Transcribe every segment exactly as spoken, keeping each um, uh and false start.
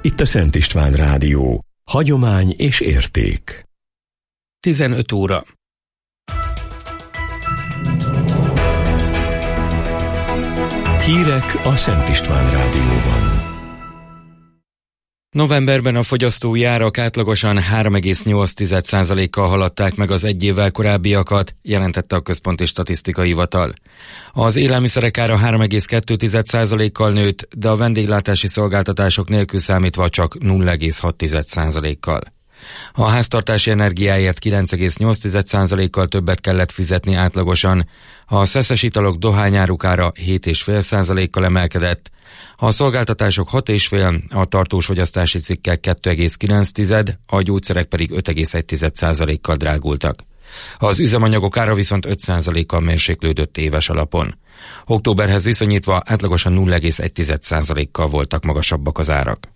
Itt a Szent István Rádió. Hagyomány és érték. tizenöt óra. Hírek a Szent István Rádióban. Novemberben a fogyasztói árak átlagosan három egész nyolc százalékkal haladták meg az egy évvel korábbiakat, jelentette a Központi Statisztikai Hivatal. Az élelmiszerek ára három egész kettő százalékkal nőtt, de a vendéglátási szolgáltatások nélkül számítva csak nulla egész hat százalékkal. A háztartási energiáért kilenc egész nyolc százalékkal többet kellett fizetni átlagosan, a szeszes italok dohányáruk ára hét egész öt százalékkal emelkedett, a szolgáltatások hat egész öt, a tartós fogyasztási cikkek kettő egész kilenc, a gyógyszerek pedig öt egész egy százalékkal drágultak. Az üzemanyagok ára viszont öt százalékkal mérséklődött éves alapon. Októberhez viszonyítva átlagosan nulla egész egy százalékkal voltak magasabbak az árak.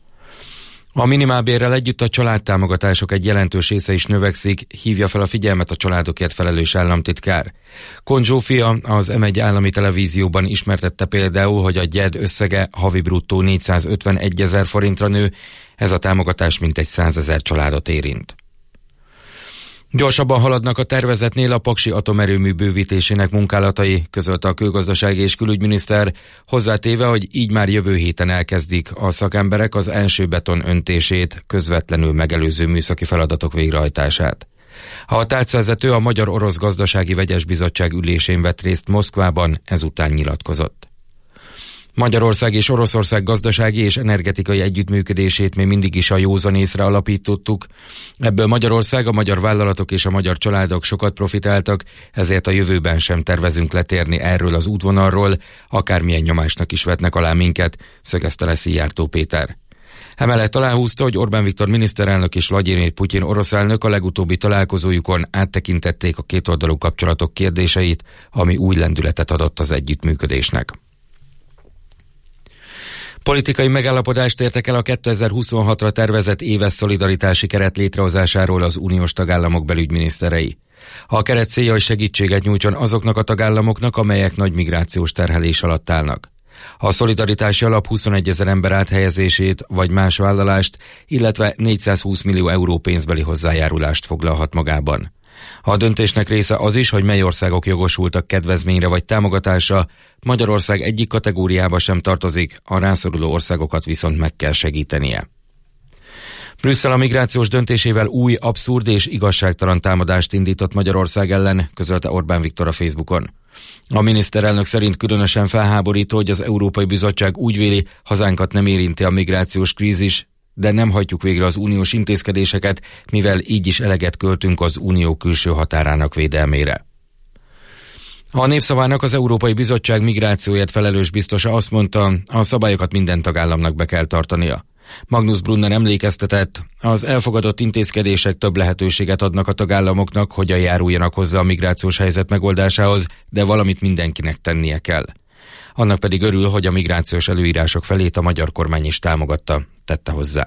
A minimálbérrel együtt a családtámogatások egy jelentős része is növekszik, hívja fel a figyelmet a családokért felelős államtitkár. Kon Zsófia az em egy állami televízióban ismertette például, hogy a gyed összege havi bruttó négyszázötvenegy forintra nő, ez a támogatás mintegy százezer családot érint. Gyorsabban haladnak a tervezetnél a paksi atomerőmű bővítésének munkálatai, közölte a kőgazdasági és külügyminiszter, hozzátéve, hogy így már jövő héten elkezdik a szakemberek az első beton öntését, közvetlenül megelőző műszaki feladatok végrehajtását. A tárcavezető a Magyar-Orosz Gazdasági Vegyes Bizottság ülésén vett részt Moszkvában, ezután nyilatkozott. Magyarország és Oroszország gazdasági és energetikai együttműködését még mindig is a józan észre alapítottuk. Ebből Magyarország, a magyar vállalatok és a magyar családok sokat profitáltak, ezért a jövőben sem tervezünk letérni erről az útvonalról, akármilyen nyomásnak is vetnek alá minket, szögezte le Szijjártó Péter. Emellett aláhúzta, hogy Orbán Viktor miniszterelnök és Vlagyimir Putyin orosz elnök a legutóbbi találkozójukon áttekintették a kétoldalú kapcsolatok kérdéseit, ami új lendületet adott az együttműködésnek. Politikai megállapodást értek el a kétezer-huszonhatra tervezett éves szolidaritási keret létrehozásáról az uniós tagállamok belügyminiszterei. A keret célja, hogy segítséget nyújtson azoknak a tagállamoknak, amelyek nagy migrációs terhelés alatt állnak. A szolidaritási alap huszonegyezer ember áthelyezését vagy más vállalást, illetve négyszázhúsz millió euró pénzbeli hozzájárulást foglalhat magában. A döntésnek része az is, hogy mely országok jogosultak kedvezményre vagy támogatásra, Magyarország egyik kategóriába sem tartozik, a rászoruló országokat viszont meg kell segítenie. Brüsszel a migrációs döntésével új, abszurd és igazságtalan támadást indított Magyarország ellen, közölte Orbán Viktor a Facebookon. A miniszterelnök szerint különösen felháborító, hogy az Európai Bizottság úgy véli, hazánkat nem érinti a migrációs krízis, de nem hajtjuk végre az uniós intézkedéseket, mivel így is eleget költünk az unió külső határának védelmére. A Népszavának az Európai Bizottság migrációért felelős biztosa azt mondta, a szabályokat minden tagállamnak be kell tartania. Magnus Brunner emlékeztetett, az elfogadott intézkedések több lehetőséget adnak a tagállamoknak, hogyan járuljanak hozzá a migrációs helyzet megoldásához, de valamit mindenkinek tennie kell. Annak pedig örül, hogy a migrációs előírások felét a magyar kormány is támogatta, tette hozzá.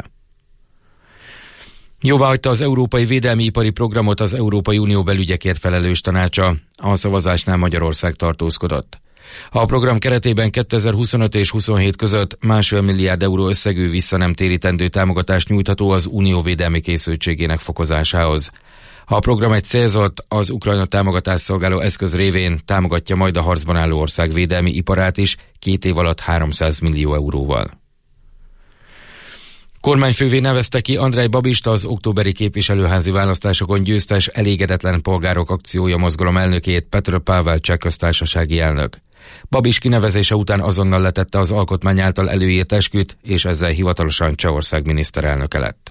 Jóváhagyta az Európai Védelmi Ipari Programot az Európai Unió belügyekért felelős tanácsa, a szavazásnál Magyarország tartózkodott. A program keretében kétezer-huszonöt és huszonhét között másfél milliárd euró összegű visszanemtérítendő támogatást nyújtható az unió védelmi készültségének fokozásához. A program egy célzott, az Ukrajna támogatást szolgáló eszköz révén támogatja majd a harcban álló ország védelmi iparát is két év alatt háromszáz millió euróval. Kormányfővé nevezte ki Andrej Babist, az októberi képviselőházi választásokon győztes Elégedetlen Polgárok Akciója mozgalom elnökét, Petr Pavel cseh köztársasági elnök. Babis kinevezése után azonnal letette az alkotmány által előírt esküt, és ezzel hivatalosan Csehország miniszterelnöke lett.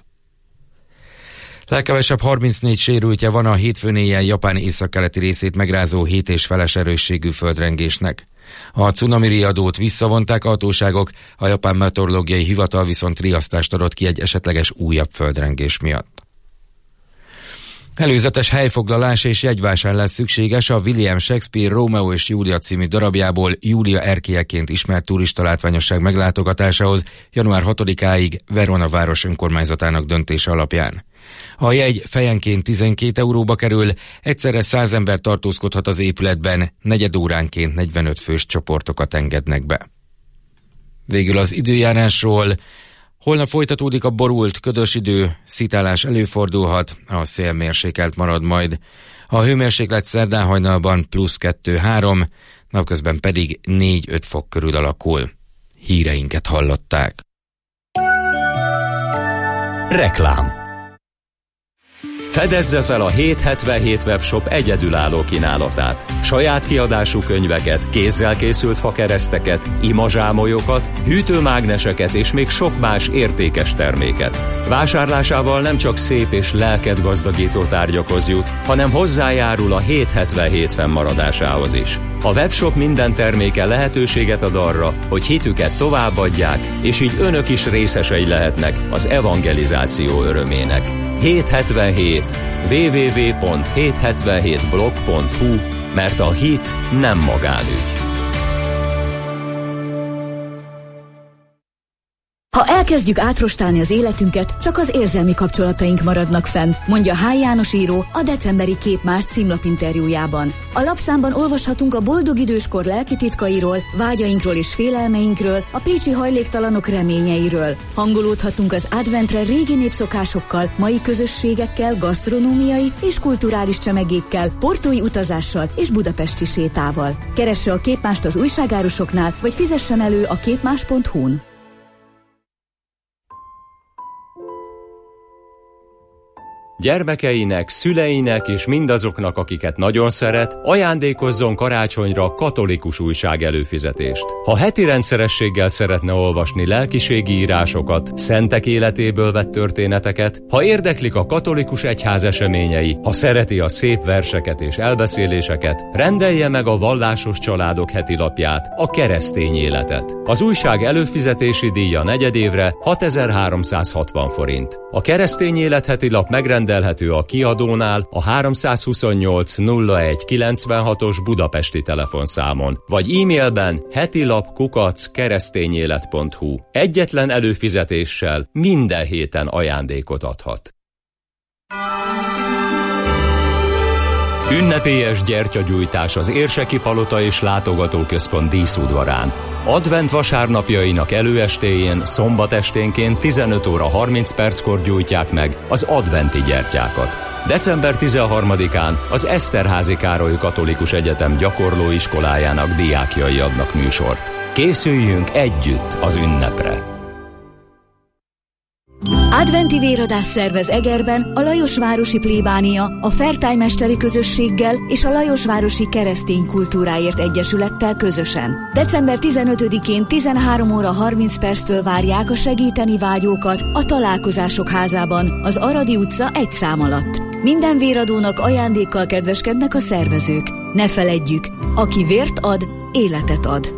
Legkevesebb harmincnégy sérültje van a hétfőn éjjel Japán északkeleti részét megrázó hét és feles erősségű földrengésnek. A cunami riadót visszavonták a hatóságok, a Japán Meteorológiai Hivatal viszont riasztást adott ki egy esetleges újabb földrengés miatt. Előzetes helyfoglalás és jegyvásárlás szükséges a William Shakespeare Rómeó és Júlia című darabjából Júlia erkélyeként ismert turista látványosság meglátogatásához január hatodikáig Verona város önkormányzatának döntése alapján. A jegy fejenként tizenkét euróba kerül, egyszerre száz ember tartózkodhat az épületben, negyed óránként negyvenöt fős csoportokat engednek be. Végül az időjárásról. Holnap folytatódik a borult, ködös idő, szitálás előfordulhat, a szél mérsékelt marad majd. A hőmérséklet szerdán hajnalban plusz kettő-három, napközben pedig négy-öt fok körül alakul. Híreinket hallották. Reklám. Fedezze fel a hétszázhetvenhét webshop egyedülálló kínálatát. Saját kiadású könyveket, kézzel készült fakereszteket, imazsámolyokat, hűtőmágneseket és még sok más értékes terméket. Vásárlásával nem csak szép és lelket gazdagító tárgyakhoz jut, hanem hozzájárul a hétszázhetvenhét fennmaradásához is. A webshop minden terméke lehetőséget ad arra, hogy hitüket továbbadják, és így önök is részesei lehetnek az evangelizáció örömének. hétszázhetvenhét double-u double-u double-u pont hétszázhetvenhét blog pont hu, mert a hit nem magánügy. Ha elkezdjük átrostálni az életünket, csak az érzelmi kapcsolataink maradnak fenn, mondja H. János író a decemberi Képmás címlapinterjújában. A lapszámban olvashatunk a boldog időskor lelki titkairól, vágyainkról és félelmeinkről, a pécsi hajléktalanok reményeiről. Hangolódhatunk az adventre régi népszokásokkal, mai közösségekkel, gasztronómiai és kulturális csemegékkel, portói utazással és budapesti sétával. Keresse a Képmást az újságárusoknál, vagy fizessen elő a képmás pont hu-n. Gyermekeinek, szüleinek és mindazoknak, akiket nagyon szeret, ajándékozzon karácsonyra katolikus újság előfizetést. Ha heti rendszerességgel szeretne olvasni lelkiségi írásokat, szentek életéből vett történeteket, ha érdeklik a katolikus egyház eseményei, ha szereti a szép verseket és elbeszéléseket, rendelje meg a Vallásos Családok heti lapját, a Keresztény Életet. Az újság előfizetési díja negyedévre hatezer-háromszázhatvan forint. A Keresztény Élet heti lap megrendelhető a kiadónál a háromszázhuszonnyolc nulla egy kilencvenhatos budapesti telefonszámon, vagy e-mailben hetilap kukac keresztényélet pont hu. Egyetlen előfizetéssel minden héten ajándékot adhat. Ünnepélyes gyertyagyújtás az Érseki Palota és Látogatóközpont díszudvarán. Advent vasárnapjainak előestéjén, szombat esténként tizenöt óra harminc perckor gyújtják meg az adventi gyertyákat. december tizenharmadikán az Eszterházy Károly Katolikus Egyetem gyakorlóiskolájának diákjai adnak műsort. Készüljünk együtt az ünnepre! Adventi véradás szervez Egerben a Lajosvárosi Plébánia, a Fertájmesteri Közösséggel és a Lajosvárosi Keresztény Kultúráért Egyesülettel közösen. december tizenötödikén tizenhárom óra harminc perctől várják a segíteni vágyókat a Találkozások házában, az Aradi utca egy szám alatt. Minden véradónak ajándékkal kedveskednek a szervezők. Ne feledjük, aki vért ad, életet ad.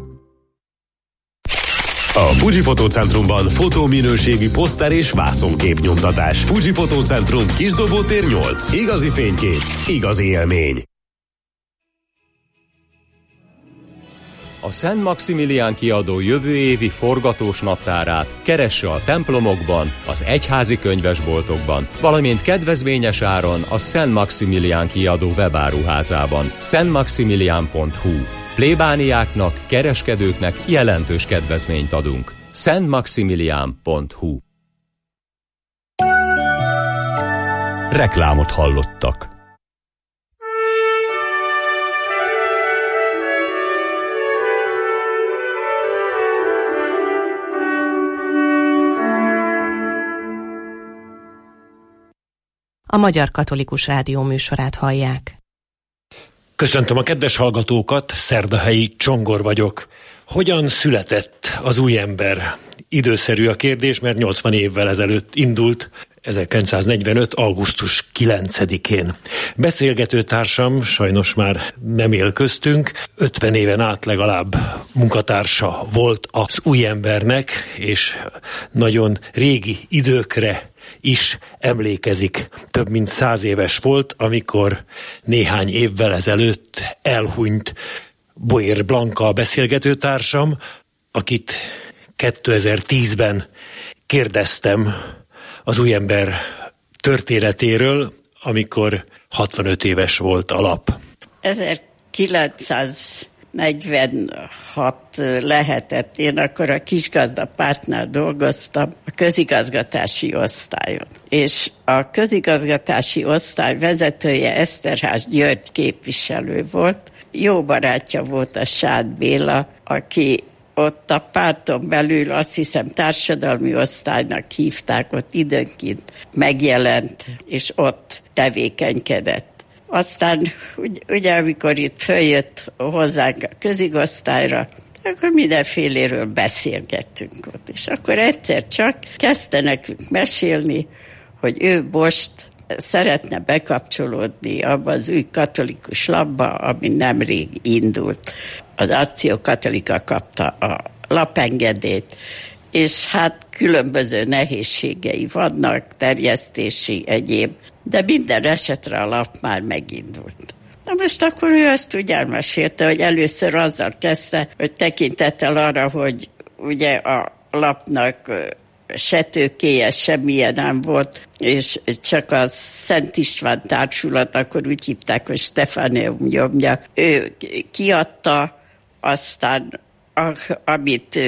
A Fuji Fotócentrumban fotóminőségű poszter és vászonképnyomtatás. Fuji Fotócentrum, Kisdobótér nyolc. Igazi fénykép, igazi élmény. A Szent Maximilián kiadó jövő évi forgatós naptárát keresse a templomokban, az egyházi könyvesboltokban, valamint kedvezményes áron a Szent Maximilián kiadó webáruházában, szent maximilián pont hu. Plébániáknak, kereskedőknek jelentős kedvezményt adunk. szent maximilián pont hu. Reklámot hallottak. A Magyar Katolikus Rádió műsorát hallják. Köszöntöm a kedves hallgatókat, Szerdahelyi Csongor vagyok. Hogyan született az új ember? Időszerű a kérdés, mert nyolcvan évvel ezelőtt indult, ezerkilencszáznegyvenöt. augusztus kilencedikén. Beszélgető társam sajnos már nem él köztünk, ötven éven át legalább munkatársa volt az új embernek, és nagyon régi időkre is emlékezik. Több mint száz éves volt, amikor néhány évvel ezelőtt elhunyt Boér Blanka a beszélgetőtársam, akit kétezer-tízben kérdeztem az új ember történetéről, amikor hatvanöt éves volt a lap. ezerkilencszáz negyvenhat lehetett. Én akkor a Kisgazdapártnál dolgoztam a közigazgatási osztályon. És a közigazgatási osztály vezetője Eszterház György képviselő volt. Jó barátja volt a Sád Béla, aki ott a párton belül azt hiszem társadalmi osztálynak hívták, ott időnként megjelent, és ott tevékenykedett. Aztán ugye, ugye amikor itt följött hozzánk a közigosztályra, akkor mindenféléről beszélgettünk ott. És akkor egyszer csak kezdte nekünk mesélni, hogy ő most szeretne bekapcsolódni abba az új katolikus lapba, ami nemrég indult. Az Akció Katolika kapta a lapengedélyt, és hát különböző nehézségei vannak, terjesztési, egyéb, de minden esetre a lap már megindult. Na most akkor ő azt úgy elmesélte, hogy először azzal kezdte, hogy tekintettel arra, hogy ugye a lapnak se tőkéje, semmilyen nem volt, és csak a Szent István Társulat, akkor úgy hívták, hogy Stefánium nyomja, ő kiadta, aztán amit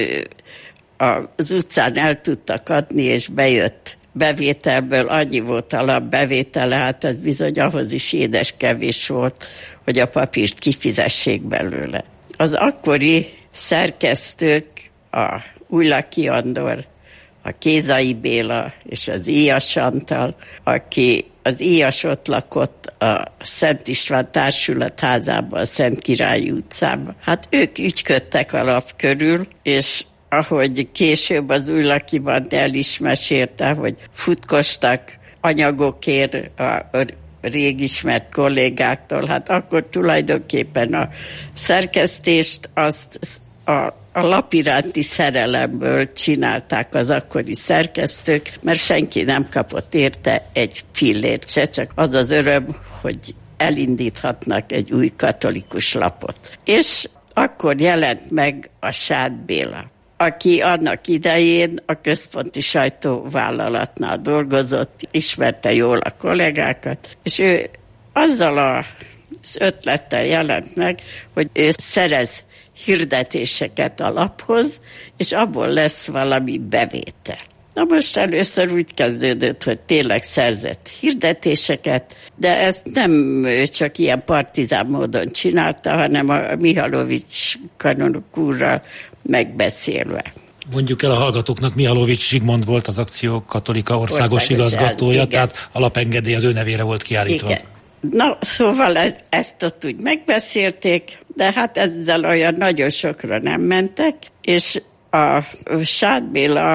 az utcán el tudtak adni, és bejött bevételből, annyi volt a lap bevétele, hát ez bizony ahhoz is édes kevés volt, hogy a papírt kifizessék belőle. Az akkori szerkesztők, a Újlaki Andor, a Kézai Béla és az Íjas Antal, aki az Íjas ott lakott a Szent István Társulat házában, a Szent Királyi utcában. Hát ők ügyködtek a lap körül, és ahogy később az Újlakiban el is mesélte, hogy futkostak anyagokért a rég ismert kollégáktól, hát akkor tulajdonképpen a szerkesztést azt a A lap iránti szerelemből csinálták az akkori szerkesztők, mert senki nem kapott érte egy fillért se, csak az az öröm, hogy elindíthatnak egy új katolikus lapot. És akkor jelent meg a Sád Béla, aki annak idején a Központi Sajtóvállalatnál dolgozott, ismerte jól a kollégákat, és ő azzal az ötlettel jelent meg, hogy ő szerez hirdetéseket a laphoz, és abból lesz valami bevétel. Na most először úgy kezdődött, hogy tényleg szerzett hirdetéseket, de ezt nem csak ilyen partizán módon csinálta, hanem a Mihalovics kanonok úrral megbeszélve. Mondjuk el a hallgatóknak, Mihalovics Zsigmond volt az Akció Katolika országos, országos igazgatója, el, tehát a lapengedély az ő nevére volt kiállítva. Igen. Na, szóval ezt, ezt ott úgy megbeszélték, de hát ezzel olyan nagyon sokra nem mentek, és a Sád Béla,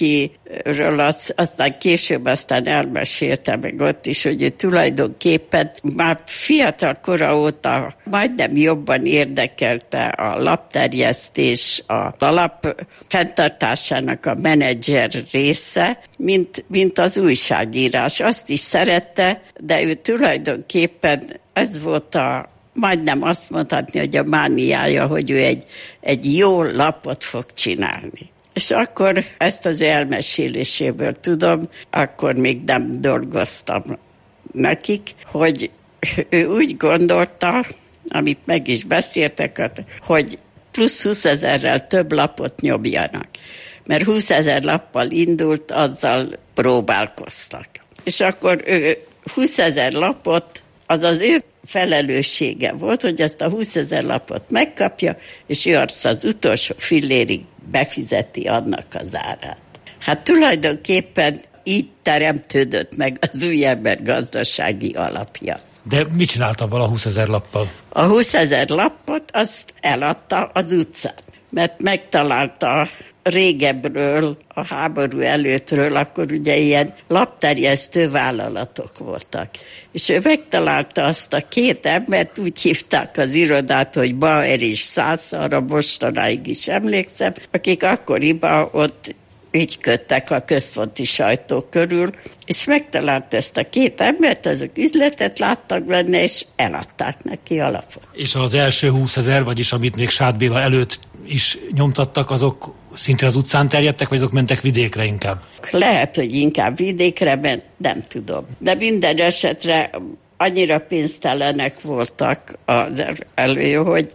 akiről az, aztán később aztán elmesélte meg ott is, hogy ő tulajdonképpen már fiatal kora óta majdnem jobban érdekelte a lapterjesztés, a lap fenntartásának a menedzser része, mint, mint az újságírás. Azt is szerette, de ő tulajdonképpen ez volt a majdnem azt mondhatni, hogy a mániája, hogy ő egy, egy jó lapot fog csinálni. És akkor ezt az elmeséléséből tudom, akkor még nem dolgoztam nekik, hogy ő úgy gondolta, amit meg is beszéltek, hogy plusz húszezerrel több lapot nyomjanak. Mert húszezer lappal indult, azzal próbálkoztak. És akkor ő húszezer lapot, az az ő felelőssége volt, hogy ezt a húszezer lapot megkapja, és ő azt az utolsó fillérig befizeti annak az árát. Hát tulajdonképpen így teremtődött meg az új ember gazdasági alapja. De mit csináltam vala a húszezer lappal? A húszezer lapot azt eladta az utcán, mert megtalálta régebről, a háború előttről, akkor ugye ilyen lapterjesztő vállalatok voltak. És ő megtalálta azt a két embert, úgy hívták az irodát, hogy Bauer és Szász, arra mostanáig is emlékszem, akik akkoriban ott ügyködtek a központi sajtó körül, és megtalált ezt a két embert, azok üzletet láttak benne, és eladták neki a lapot. És az első húszezer, vagyis amit még Sád Béla előtt is nyomtattak, azok szintén az utcán terjedtek, vagy azok mentek vidékre inkább? Lehet, hogy inkább vidékre ment, nem tudom. De minden esetre annyira pénztelenek voltak az elő, hogy,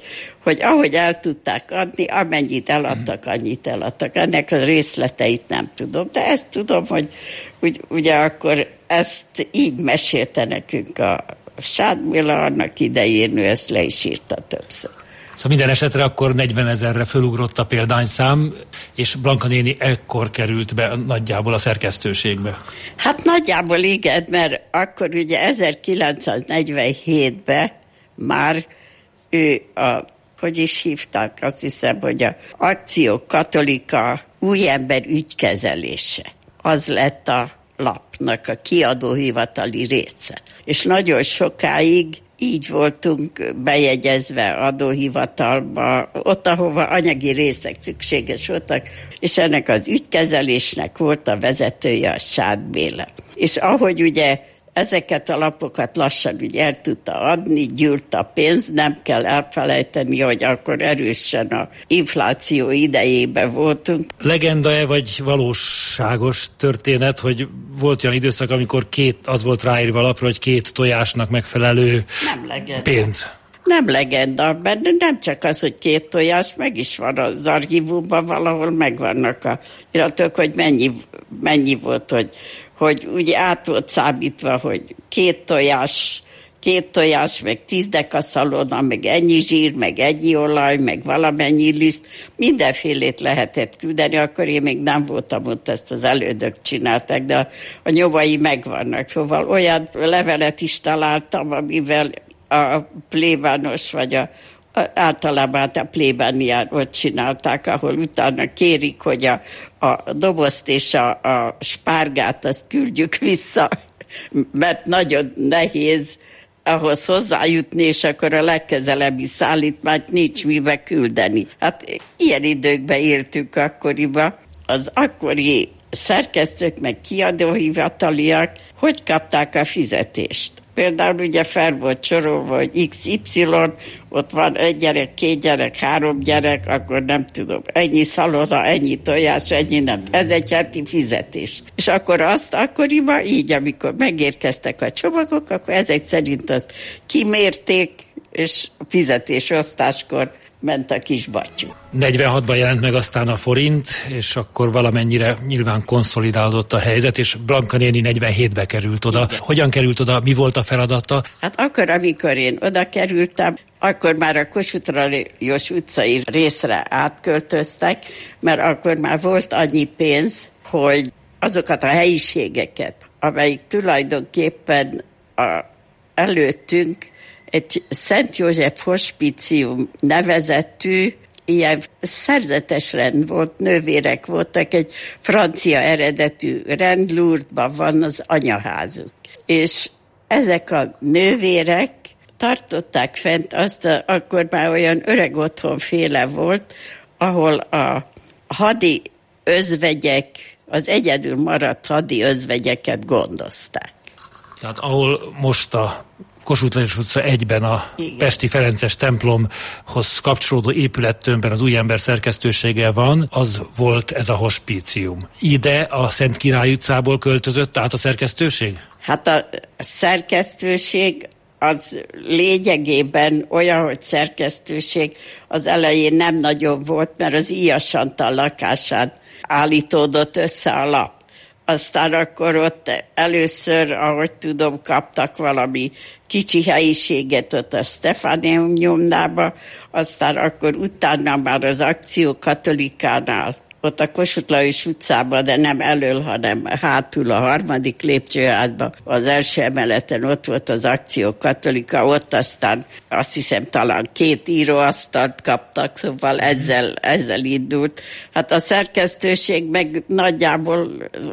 hogy ahogy el tudták adni, amennyit eladtak, annyit eladtak. Ennek a részleteit nem tudom, de ezt tudom, hogy, hogy ugye akkor ezt így mesélte nekünk a Sád Béla, annak idején ő ezt le is írta többször. Szóval minden esetre akkor negyvenezerre fölugrott a példányszám, és Blanka néni ekkor került be nagyjából a szerkesztőségbe. Hát nagyjából igen, mert akkor ugye ezerkilencszáznegyvenhétben már ő a, hogy is hívták, azt hiszem, hogy a Akció Katolika új ember ügykezelése. Az lett a lapnak a kiadóhivatali része. És nagyon sokáig így voltunk bejegyezve adóhivatalba, ott, ahova anyagi részek szükséges voltak, és ennek az ügykezelésnek volt a vezetője a Sád Béla. És ahogy ugye ezeket a lapokat lassan ugye el tudta adni, gyűlt a pénz, nem kell elfelejteni, hogy akkor erősen a infláció idejében voltunk. Legenda-e vagy valóságos történet, hogy volt olyan időszak, amikor két, az volt ráírva lapra, hogy két tojásnak megfelelő nem legenda. pénz? Nem legenda, benne nem csak az, hogy két tojás, meg is van az archívumban, valahol megvannak a iratok, hogy mennyi, mennyi volt, hogy hogy ugye át volt számítva, hogy két tojás, két tojás, meg tíz dekaszalona, meg ennyi zsír, meg ennyi olaj, meg valamennyi liszt, mindenfélét lehetett küldeni, akkor én még nem voltam ott, ezt az elődök csinálták, de a, a nyomai megvannak. Szóval olyan levelet is találtam, amivel a plébános, vagy a általában a plébánián ott csinálták, ahol utána kérik, hogy a, a dobozt és a, a spárgát azt küldjük vissza, mert nagyon nehéz ahhoz hozzájutni, és akkor a legközelebbi szállítmányt nincs mibe küldeni. Hát ilyen időkben éltünk akkoriban. Az akkori szerkesztők meg kiadóhivataliak hogy kapták a fizetést? Például ugye fel volt sorolva, hogy iksz ipszilon, ott van egy gyerek, két gyerek, három gyerek, akkor nem tudom, ennyi szalona, ennyi tojás, ennyi nem. Ez egy heti fizetés. És akkor azt akkoriban így, amikor megérkeztek a csomagok, akkor ezek szerint azt kimérték, és fizetésosztáskor ment a kis batyú. negyvenhatban jelent meg aztán a forint, és akkor valamennyire nyilván konszolidálódott a helyzet, és Blanka néni negyvenhétbe került oda. Igen. Hogyan került oda? Mi volt a feladata? Hát akkor, amikor én oda kerültem, akkor már a Kossuth Lajos utcai részre átköltöztek, mert akkor már volt annyi pénz, hogy azokat a helyiségeket, amelyik tulajdonképpen a, előttünk egy Szent József Hospícium nevezetű, ilyen szerzetes rend volt, nővérek voltak, egy francia eredetű rend, Lourdesban van az anyaházuk. És ezek a nővérek tartották fent azt, a, akkor már olyan öreg otthonféle volt, ahol a hadi özvegyek, az egyedül maradt hadi özvegyeket gondozták. Tehát ahol most a Kossuth Lajos utca egyben a Igen. Pesti Ferences templomhoz kapcsolódó épülettömbben az Új Ember szerkesztősége van, az volt ez a hospícium. Ide a Szent Király utcából költözött át a szerkesztőség? Hát a szerkesztőség az lényegében olyan, hogy szerkesztőség az elején nem nagyon volt, mert az Íjas Antal lakásán állítódott össze a lap. Aztán akkor ott először, ahogy tudom, kaptak valami kicsi helyiséget ott a Stefánium nyomdába, aztán akkor utána már az Akció Katolikánál, ott a Kossuth Lajos utcában, de nem elől, hanem hátul a harmadik lépcsőházban, az első emeleten ott volt az Akció Katolika, ott aztán azt hiszem talán két íróasztalt kaptak, szóval ezzel, ezzel indult. Hát a szerkesztőség meg nagyjából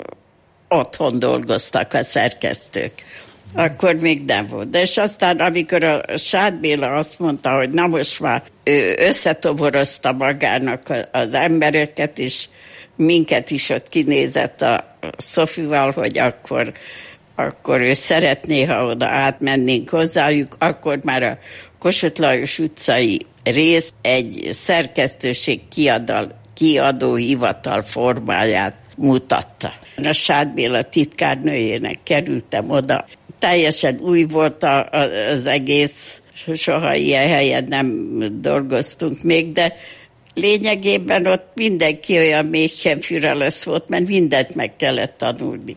otthon dolgoztak a szerkesztők. Akkor még nem volt. De és aztán, amikor a Sád Béla azt mondta, hogy na most már ő összetoborozta magának az embereket, és minket is ott kinézett a Szofival, hogy akkor, akkor ő szeretné, ha oda átmennénk hozzájuk, akkor már a Kossuth Lajos utcai rész egy szerkesztőség kiadal, kiadó hivatal formáját mutatta. A Sád Béla titkárnőjének kerültem oda teljesen új volt a, a, az egész, soha ilyen helyen nem dolgoztunk még, de lényegében ott mindenki olyan Mädchenführer volt, mert mindent meg kellett tanulni.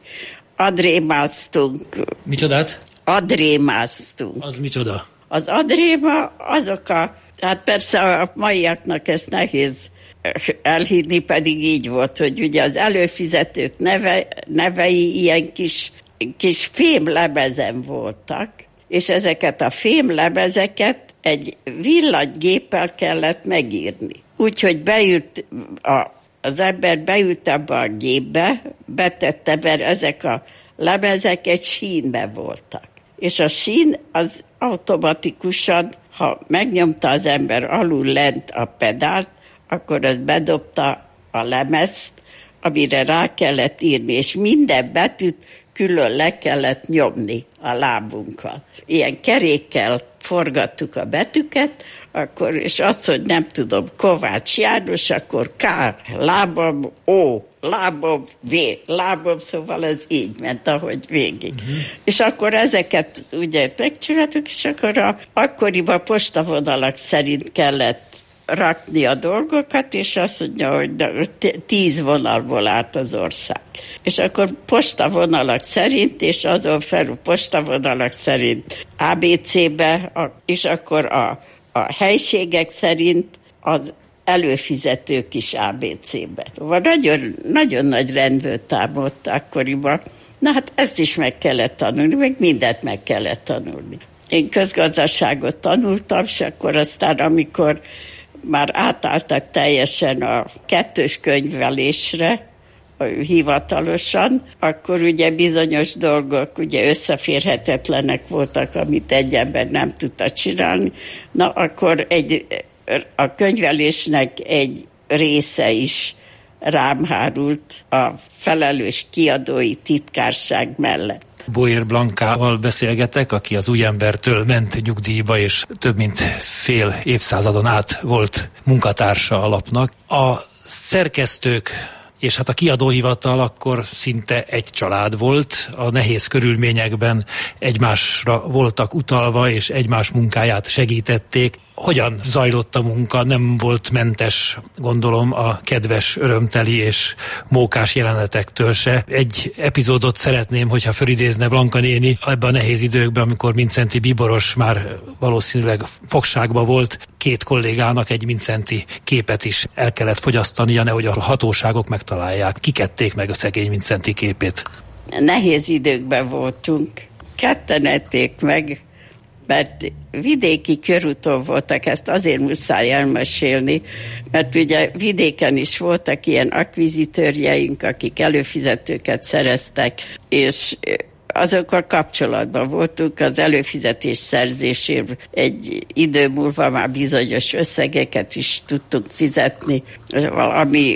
Adrémáztunk. Micsodát? Adrémáztunk. Az micsoda? Az adréma azok a, hát persze a maiaknak ezt nehéz elhinni, pedig így volt, hogy ugye az előfizetők neve, nevei ilyen kis, kis fémlemezen voltak, és ezeket a fémlemezeket egy villanygéppel kellett megírni. Úgyhogy beült, a, az ember beült abba a gépbe, betette, mert ezek a lemezek egy sínbe voltak. És a sín az automatikusan, ha megnyomta az ember alul lent a pedált, akkor az bedobta a lemezt, amire rá kellett írni, és minden betűt külön le kellett nyomni a lábunkkal. Ilyen kerékkel forgattuk a betűket, akkor, és azt, hogy nem tudom, Kovács János, akkor K, lábam, O, lábam, V, lábam, szóval ez így ment, ahogy végig. Uh-huh. És akkor ezeket ugye megcsináltuk, és akkor a, akkoriban postavonalak szerint kellett rakni a dolgokat, és azt mondja, hogy tíz vonalból állt az ország. És akkor postavonalak szerint, és azon felül postavonalak szerint á bé cé-be, és akkor a, a helységek szerint az előfizetők is á bé cé-be. Szóval nagyon, nagyon nagy rendvőtám volt akkoriban. Na hát ezt is meg kellett tanulni, meg mindent meg kellett tanulni. Én közgazdaságot tanultam, és akkor aztán, amikor már átálltak teljesen a kettős könyvelésre, hivatalosan, akkor ugye bizonyos dolgok ugye összeférhetetlenek voltak, amit egy ember nem tudta csinálni. Na akkor egy, a könyvelésnek egy része is rám hárult a felelős kiadói titkárság mellett. Boyer Blankával beszélgetek, aki az Újembertől ment nyugdíjba, és több mint fél évszázadon át volt munkatársa a lapnak. A szerkesztők és hát a kiadóhivatal akkor szinte egy család volt, a nehéz körülményekben egymásra voltak utalva, és egymás munkáját segítették. Hogyan zajlott a munka? Nem volt mentes, gondolom, a kedves, örömteli és mókás jelenetektől se. Egy epizódot szeretném, hogyha fölidézne Blanka néni ebben a nehéz időkben, amikor Mindszenty Bíboros már valószínűleg fogságban volt, két kollégának egy Mindszenty képet is el kellett fogyasztania, nehogy a hatóságok megtalálják. Kikették meg a szegény Mindszenty képét. Nehéz időkben voltunk. Ketten ették meg, mert vidéki körúton voltak, ezt azért muszáj elmesélni, mert ugye vidéken is voltak ilyen akvizitőrjeink, akik előfizetőket szereztek, és azokkal kapcsolatban voltunk az előfizetés szerzésért. Egy idő múlva már bizonyos összegeket is tudtunk fizetni, ami,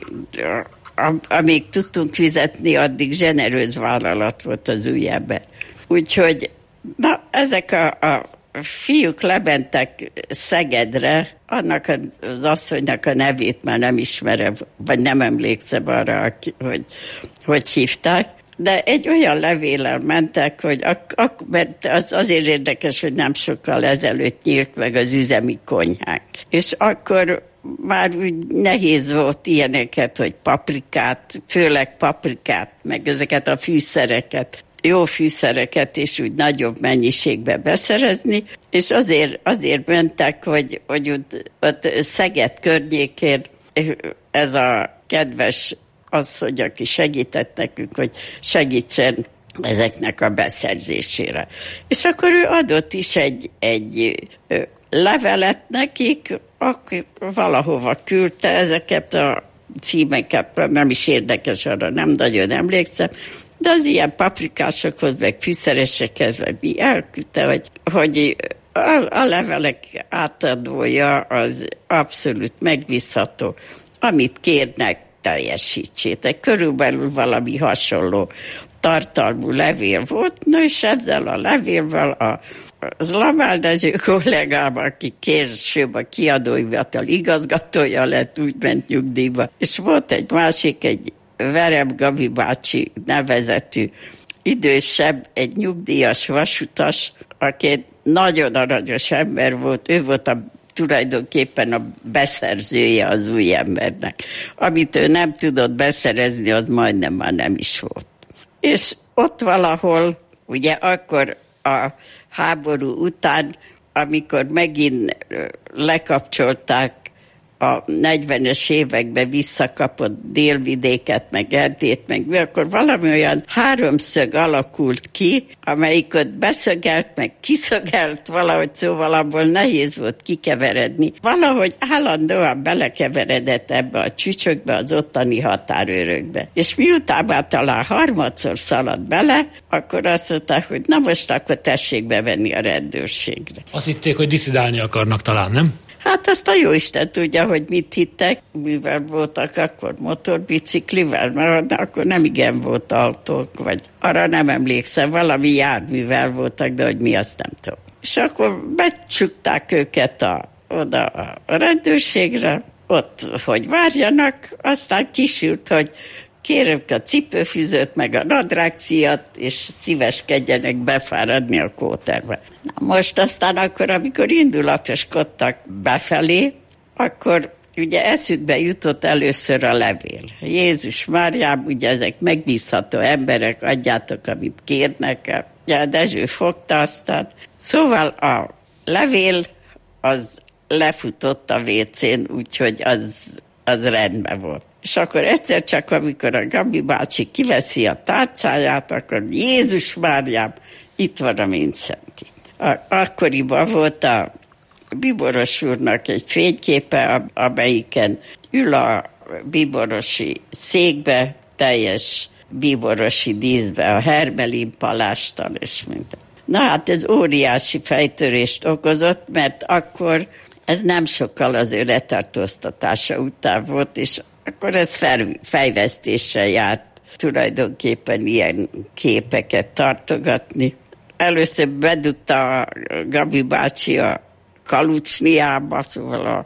amíg tudtunk fizetni, addig zsenerőz vállalat volt az Újember. Úgyhogy na, ezek a, a fiúk lementek Szegedre, annak az asszonynak a nevét már nem ismerem, vagy nem emlékszem arra, hogy hogy hívták, de egy olyan levéllel mentek, hogy ak- ak- mert az azért érdekes, hogy nem sokkal ezelőtt nyílt meg az üzemi konyhánk. És akkor már úgy nehéz volt ilyeneket, hogy paprikát, főleg paprikát, meg ezeket a fűszereket, jó fűszereket és úgy nagyobb mennyiségbe beszerezni, és azért, azért mentek, hogy, hogy ott, ott Szeged környékén ez a kedves asszony, aki segített nekünk, hogy segítsen ezeknek a beszerzésére. És akkor ő adott is egy, egy levelet nekik, aki valahova küldte ezeket a címeket, nem is érdekes, arra nem nagyon emlékszem, de az ilyen paprikásokhoz, meg fűszeresekhez, meg mi elküldte, hogy, hogy a, a levelek átadója az abszolút megbízható. Amit kérnek, teljesítsétek. Körülbelül valami hasonló tartalmú levél volt, na és ezzel a levélvel a az Lamáldezső kollégám, aki később a kiadóhivatal igazgatója lett, úgy ment nyugdíjba, és volt egy másik, egy Verem Gabi bácsi nevezetű idősebb, egy nyugdíjas vasutas, aki nagyon aranyos ember volt, ő volt a tulajdonképpen a beszerzője az új embernek. Amit ő nem tudott beszerezni, az majdnem már nem is volt. És ott valahol, ugye akkor a háború után, amikor megint lekapcsolták a negyvenes években visszakapott délvidéket, meg Erdélyt, meg mi, akkor valami olyan háromszög alakult ki, amelyik ott beszögelt, meg kiszögelt valahogy, szóval abból nehéz volt kikeveredni. Valahogy állandóan belekeveredett ebbe a csücsökbe, az ottani határőrökbe. És miután már talán harmadszor szaladt bele, akkor azt mondták, hogy na most akkor tessék bevenni a rendőrségre. Azt hitték, hogy diszidálni akarnak talán, nem? Hát azt a jóisten tudja, hogy mit hittek, mivel voltak akkor motorbiciklivel, mert akkor nem igen volt autók, vagy arra nem emlékszem, valami járművel voltak, de hogy mi, azt nem tudom. És akkor becsukták őket a, oda a rendőrségre, ott, hogy várjanak, aztán kisült, hogy kérjük a cipőfüzőt, meg a nadrágszíjat, és szíveskedjenek befáradni a kóterbe. Na most aztán akkor, amikor indulatoskodtak befelé, akkor ugye eszükbe jutott először a levél. Jézus Máriám, ugye ezek megbízható emberek, adjátok, amit kérnek. Ugye a Dezső fogta aztán. Szóval a levél az lefutott a vécén, úgyhogy az, az rendben volt. És akkor egyszer csak, amikor a Gabi bácsi kiveszi a tárcáját, akkor Jézus Máriám, itt van a Mindszenty. Akkoriban volt a Bíboros úrnak egy fényképe, amelyiken ül a bíborosi székbe, teljes bíborosi díszbe, a hermelin palástal és minden. Na hát ez óriási fejtörést okozott, mert akkor ez nem sokkal az ő letartóztatása után volt, és akkor ez fel, fejvesztéssel járt tulajdonképpen ilyen képeket tartogatni. Először bedugta a Gabi bácsi a kalucsniába, szóval a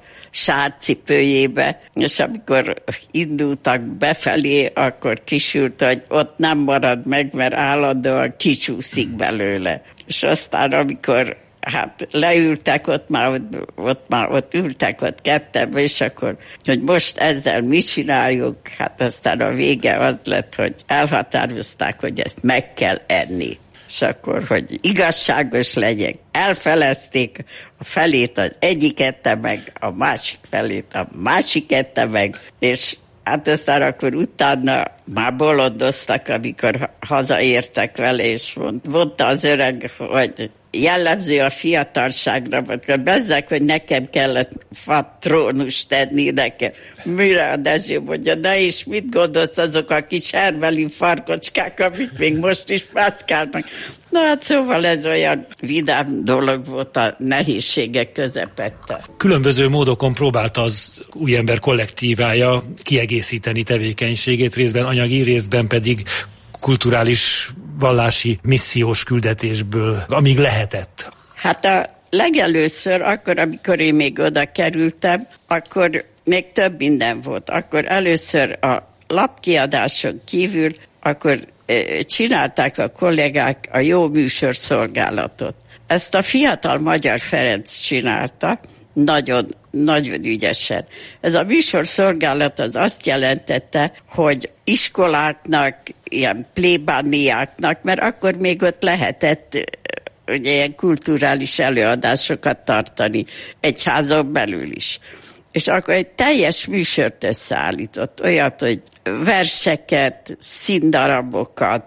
sárcipőjébe, és amikor indultak befelé, akkor kisült, hogy ott nem marad meg, mert állandóan kicsúszik belőle. És aztán, amikor hát leültek, ott már ott, ott már ott ültek ott ketten, és akkor, hogy most ezzel mit csináljuk, hát aztán a vége az lett, hogy elhatározták, hogy ezt meg kell enni. És akkor, hogy igazságos legyek, elfelezték a felét, az egyik ette meg, a másik felét, a másik ette meg, és hát aztán akkor utána már bolondoztak, amikor hazaértek vele, és mondta az öreg, hogy jellemző a fiatalságra, vagy bezzek, hogy nekem kellett fatrónus tenni nekem. Mire a Dezső mondja, de és mit gondolsz azok a kis hermelin farkocskák, amik még most is mászkálnak. Na hát szóval ez olyan vidám dolog volt a nehézségek közepette. Különböző módokon próbálta az új ember kollektívája kiegészíteni tevékenységét, részben anyagi, részben pedig kulturális, vallási, missziós küldetésből, amíg lehetett. Hát a legelőször, akkor, amikor én még oda kerültem, akkor még több minden volt. Akkor először a lapkiadáson kívül, akkor e, csinálták a kollégák a jó műsorszolgálatot. Ezt a fiatal Magyar Ferenc csinálta, nagyon, nagyon ügyesen. Ez a műsorszolgálat az azt jelentette, hogy iskoláknak, ilyen plébániáknak, mert akkor még ott lehetett ugye, ilyen kulturális előadásokat tartani egyházon belül is. És akkor egy teljes műsort összeállított, olyat, hogy verseket, színdarabokat,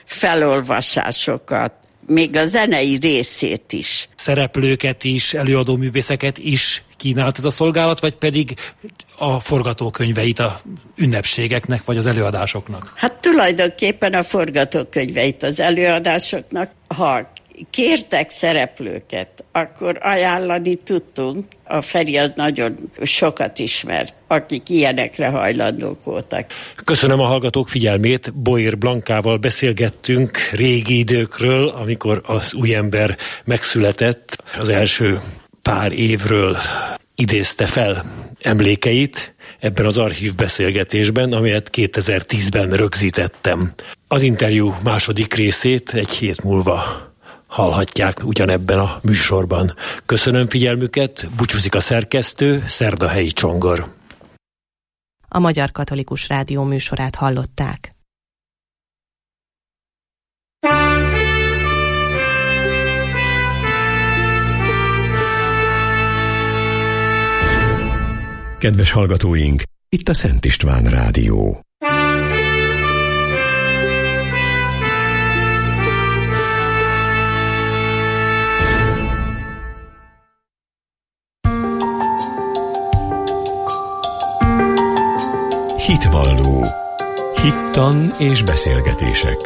felolvasásokat, még a zenei részét is. Szereplőket is, előadóművészeket is kínált ez a szolgálat, vagy pedig a forgatókönyveit a ünnepségeknek, vagy az előadásoknak? Hát tulajdonképpen a forgatókönyveit az előadásoknak. Ha kértek szereplőket, akkor ajánlani tudtunk. A Feri az nagyon sokat ismert, akik ilyenekre hajlandók voltak. Köszönöm a hallgatók figyelmét. Bolyér Blankával beszélgettünk régi időkről, amikor az új ember megszületett, az első pár évről. idézte fel emlékeit ebben az archív beszélgetésben, amelyet kétezer-tízben rögzítettem. Az interjú második részét egy hét múlva hallhatják ugyanebben a műsorban. Köszönöm figyelmüket, búcsúzik a szerkesztő, Szerdahelyi Csongor. A Magyar Katolikus Rádió műsorát hallották. Kedves hallgatóink, itt a Szent István Rádió. Hitvalló. Hittan és beszélgetések.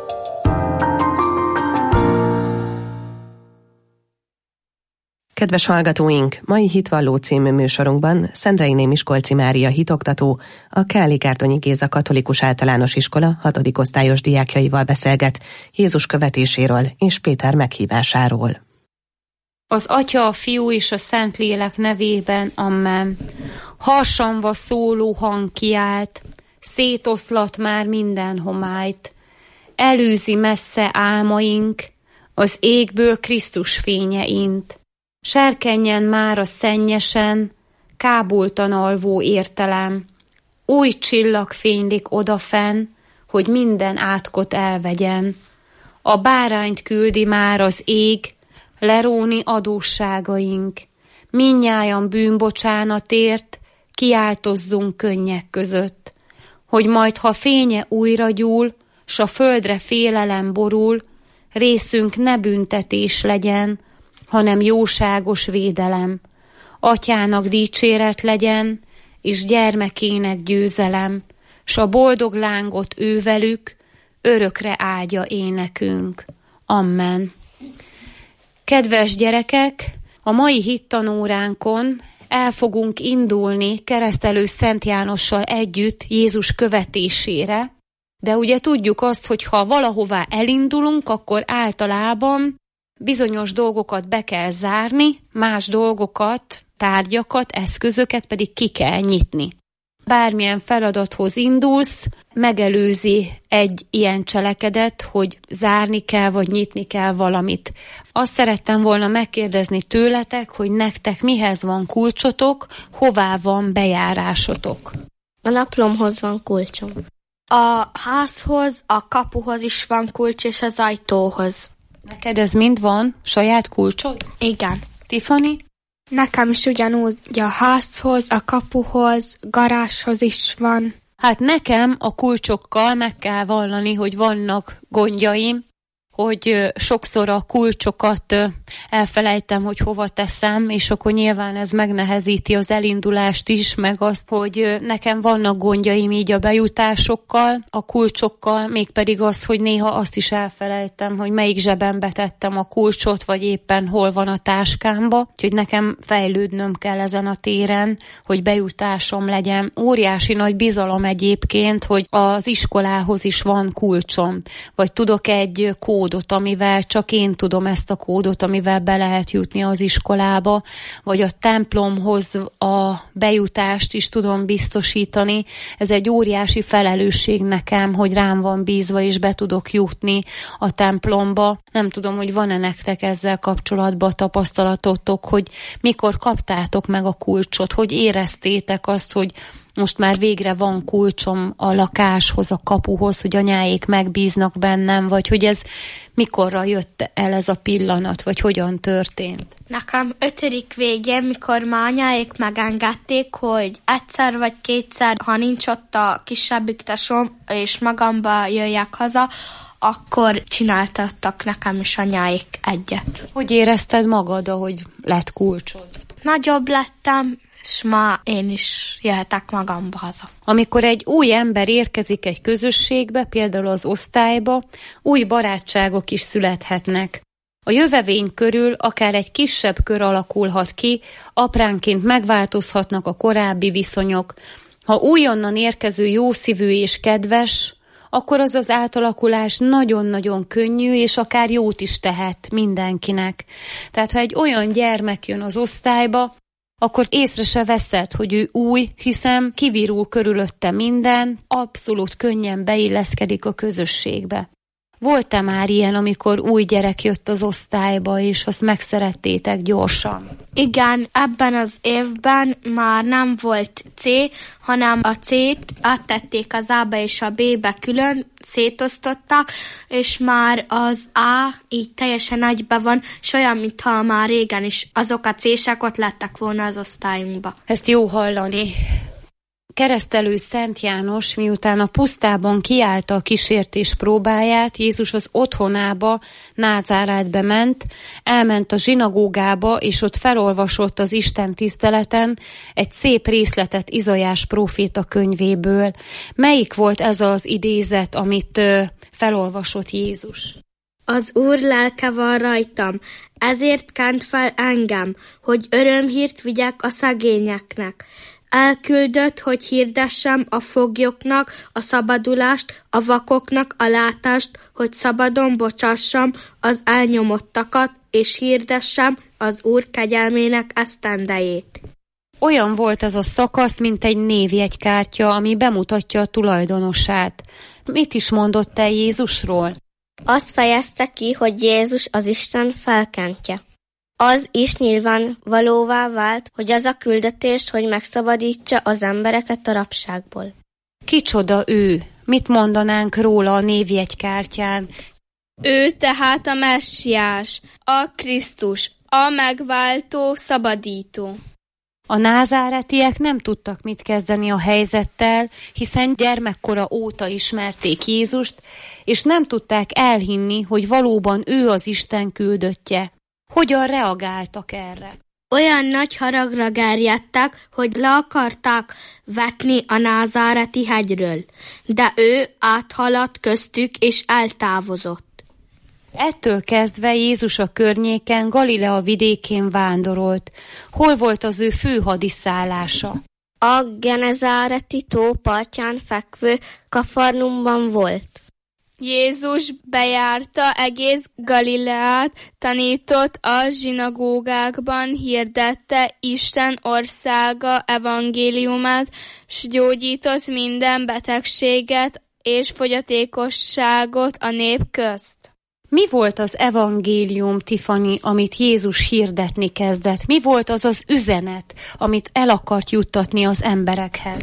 Kedves hallgatóink, mai Hitvalló című műsorunkban Szendrei Miskolci Mária hitoktató, a Kelly-Gártonyi Géza Katolikus Általános Iskola hatodik osztályos diákjaival beszélget Jézus követéséről és Péter meghívásáról. Az Atya, a Fiú és a Szentlélek nevében, amen. Harsanva szóló hang kiált, szétoszlat már minden homályt. Elűzi messze álmaink, az égből Krisztus fénye int. Serkenjen már a szennyesen, kábultan alvó értelem. Új csillag fénylik odafenn, hogy minden átkot elvegyen. A bárányt küldi már az ég, leróni adósságaink. Mindnyájan bűnbocsánatért kiáltozzunk könnyek között, hogy majd ha fénye újra gyúl, s a földre félelem borul, részünk ne büntetés legyen, hanem jóságos védelem. Atyának dicséret legyen, és gyermekének győzelem, s a boldog lángot ővelük, örökre áldja énekünk. Amen. Kedves gyerekek, a mai hittanóránkon el fogunk indulni Keresztelő Szent Jánossal együtt Jézus követésére, de ugye tudjuk azt, hogy ha valahová elindulunk, akkor általában bizonyos dolgokat be kell zárni, más dolgokat, tárgyakat, eszközöket pedig ki kell nyitni. Bármilyen feladathoz indulsz, megelőzi egy ilyen cselekedet, hogy zárni kell, vagy nyitni kell valamit. Azt szerettem volna megkérdezni tőletek, hogy nektek mihez van kulcsotok, hová van bejárásotok. A naplomhoz van kulcsom. A házhoz, a kapuhoz is van kulcs, és az ajtóhoz. Neked ez mind van? Saját kulcsod? Igen. Tiffany? Nekem is ugyanúgy a házhoz, a kapuhoz, garázshoz is van. Hát nekem a kulcsokkal meg kell vallani, hogy vannak gondjaim, hogy sokszor a kulcsokat elfelejtem, hogy hova teszem, és akkor nyilván ez megnehezíti az elindulást is, meg azt, hogy nekem vannak gondjaim így a bejutásokkal, a kulcsokkal, mégpedig az, hogy néha azt is elfelejtem, hogy melyik zsebembe tettem a kulcsot, vagy éppen hol van a táskámba, úgyhogy nekem fejlődnöm kell ezen a téren, hogy bejutásom legyen. Óriási nagy bizalom egyébként, hogy az iskolához is van kulcsom, vagy tudok egy kód kódot, amivel csak én tudom ezt a kódot, amivel be lehet jutni az iskolába, vagy a templomhoz a bejutást is tudom biztosítani. Ez egy óriási felelősség nekem, hogy rám van bízva, és be tudok jutni a templomba. Nem tudom, hogy van-e nektek ezzel kapcsolatban tapasztalatotok, hogy mikor kaptátok meg a kulcsot, hogy éreztétek azt, hogy most már végre van kulcsom a lakáshoz, a kapuhoz, hogy anyáék megbíznak bennem, vagy hogy ez mikorra jött el ez a pillanat, vagy hogyan történt? Nekem ötödik végén, mikor már anyáék megengedték, hogy egyszer vagy kétszer, ha nincs ott a kisebbik tesóm, és magamba jöjjek haza, akkor csináltattak nekem is anyáék egyet. Hogy érezted magad, ahogy lett kulcsod? Nagyobb lettem, és ma én is jöhetek magamba haza. Amikor egy új ember érkezik egy közösségbe, például az osztályba, új barátságok is születhetnek. A jövevény körül akár egy kisebb kör alakulhat ki, apránként megváltozhatnak a korábbi viszonyok. Ha újonnan érkező jószívű és kedves, akkor az az átalakulás nagyon-nagyon könnyű, és akár jót is tehet mindenkinek. Tehát ha egy olyan gyermek jön az osztályba, akkor észre se veszed, hogy ő új, hiszen kivirul körülötte minden, abszolút könnyen beilleszkedik a közösségbe. Volt-e már ilyen, amikor új gyerek jött az osztályba, és azt megszerettétek gyorsan? Igen, ebben az évben már nem volt C, hanem a C-t áttették az A-be és a B-be külön, szétosztottak, és már az A így teljesen egybe van, és olyan, mintha már régen is azok a C-sek ott lettek volna az osztályunkba. Ezt jó hallani. Keresztelő Szent János, miután a pusztában kiállta a kísértés próbáját, Jézus az otthonába, Názárátbe ment, elment a zsinagógába, és ott felolvasott az Isten tiszteleten egy szép részletet Izaiás próféta könyvéből. Melyik volt ez az idézet, amit ö, felolvasott Jézus? Az Úr lelke van rajtam, ezért kent fel engem, hogy örömhírt vigyek a szegényeknek. Elküldött, hogy hirdessem a foglyoknak a szabadulást, a vakoknak a látást, hogy szabadon bocsássam az elnyomottakat, és hirdessem az Úr kegyelmének esztendejét. Olyan volt ez a szakasz, mint egy névjegykártya, ami bemutatja a tulajdonosát. Mit is mondott te Jézusról? Azt fejezte ki, hogy Jézus az Isten felkentje. Az is nyilvánvalóvá vált, hogy az a küldetés, hogy megszabadítsa az embereket a rabságból. Kicsoda ő? Mit mondanánk róla a névjegykártyán? Ő tehát a Messiás, a Krisztus, a megváltó, szabadító. A názáretiek nem tudtak mit kezdeni a helyzettel, hiszen gyermekkora óta ismerték Jézust, és nem tudták elhinni, hogy valóban ő az Isten küldöttje. Hogyan reagáltak erre? Olyan nagy haragra gerjedtek, hogy le akarták vetni a názáreti hegyről, de ő áthaladt köztük és eltávozott. Ettől kezdve Jézus a környéken, Galilea vidékén vándorolt. Hol volt az ő fő hadiszállása? A Genezáreti tó partján fekvő Kafarnaumban volt. Jézus bejárta egész Galileát, tanított a zsinagógákban, hirdette Isten országa evangéliumát, s gyógyított minden betegséget és fogyatékosságot a nép közt. Mi volt az evangélium, Tiffany, amit Jézus hirdetni kezdett? Mi volt az az üzenet, amit el akart juttatni az emberekhez?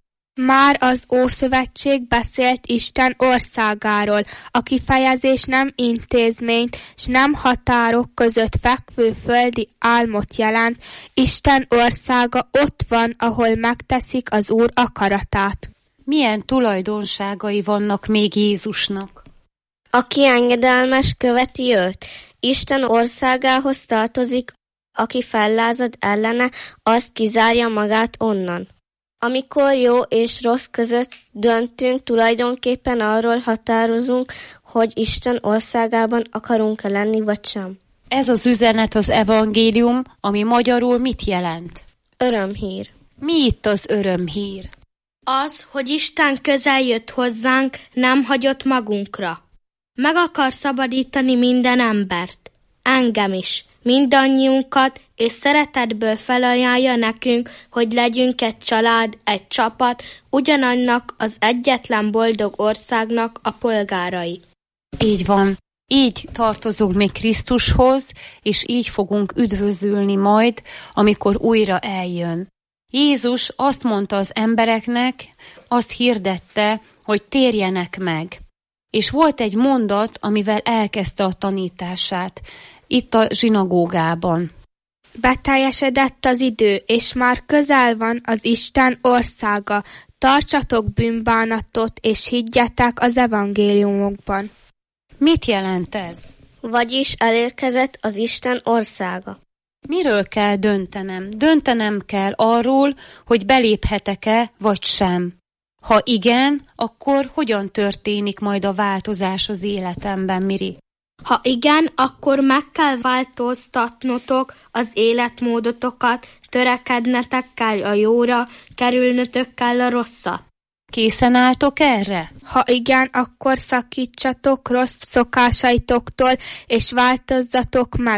Már az Ószövetség beszélt Isten országáról, a kifejezés nem intézményt, s nem határok között fekvő földi álmot jelent. Isten országa ott van, ahol megteszik az Úr akaratát. Milyen tulajdonságai vannak még Jézusnak? Aki engedelmes, követi őt. Isten országához tartozik, aki fellázad ellene, azt kizárja magát onnan. Amikor jó és rossz között döntünk, tulajdonképpen arról határozunk, hogy Isten országában akarunk-e lenni, vagy sem. Ez az üzenet az evangélium, ami magyarul mit jelent? Örömhír. Mi itt az örömhír? Az, hogy Isten közel jött hozzánk, nem hagyott magunkra. Meg akar szabadítani minden embert, engem is, mindannyiunkat, és szeretetből felajánlja nekünk, hogy legyünk egy család, egy csapat, ugyanannak az egyetlen boldog országnak a polgárai. Így van. Így tartozunk még Krisztushoz, és így fogunk üdvözülni majd, amikor újra eljön. Jézus azt mondta az embereknek, azt hirdette, hogy térjenek meg. És volt egy mondat, amivel elkezdte a tanítását, itt a zsinagógában. Beteljesedett az idő, és már közel van az Isten országa. Tartsatok bűnbánatot, és higgyetek az evangéliumokban. Mit jelent ez? Vagyis elérkezett az Isten országa. Miről kell döntenem? Döntenem kell arról, hogy beléphetek-e, vagy sem. Ha igen, akkor hogyan történik majd a változás az életemben, Miri? Ha igen, akkor meg kell változtatnotok az életmódotokat, törekednetek kell a jóra, kerülnötök kell a rosszat. Készen álltok erre? Ha igen, akkor szakítsatok rossz szokásaitoktól, és változzatok meg.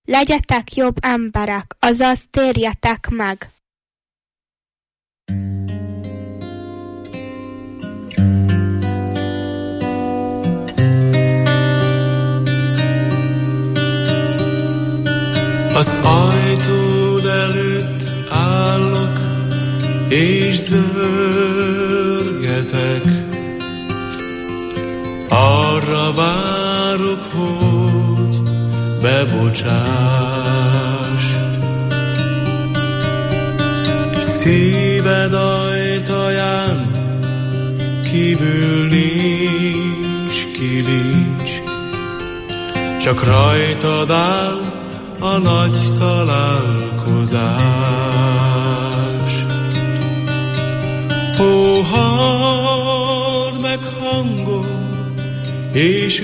Legyetek jobb emberek, azaz térjetek meg. Az ajtód előtt állok, és zörgetek. Arra várok, hogy bebocsáss. Szíved ajtaján kívül nincs kilincs, csak rajtad áll a nagy találkozás. Ó, halld meg hangom, és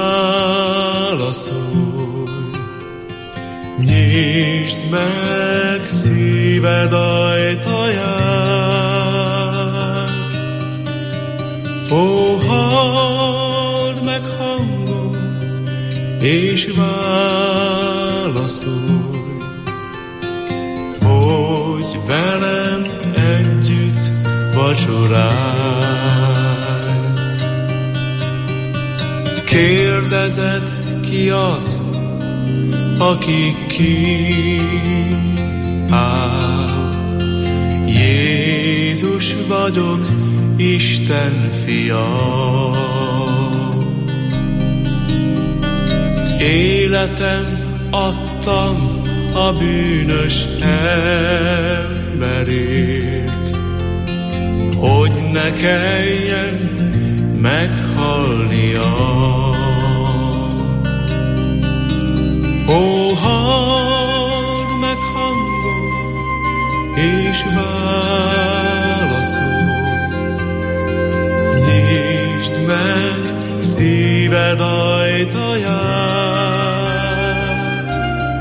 válaszolj. Nyisd meg szíved ajtaját. Ó, halld meg hangom, és válaszolj, hogy velem együtt vacsorálj. Kérdezed, ki az, aki kint áll. Jézus vagyok, Isten fia. Életem adtam a bűnös emberért, hogy ne kelljen meghalnia. Ó, halld meg hangom, és válaszolj. Nyisd meg szíved ajtaját.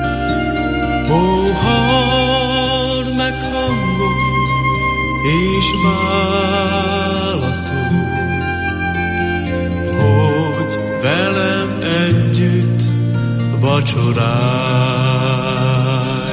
Ó, halld meg hangom, és válaszolj, hogy velem együtt vacsorálj.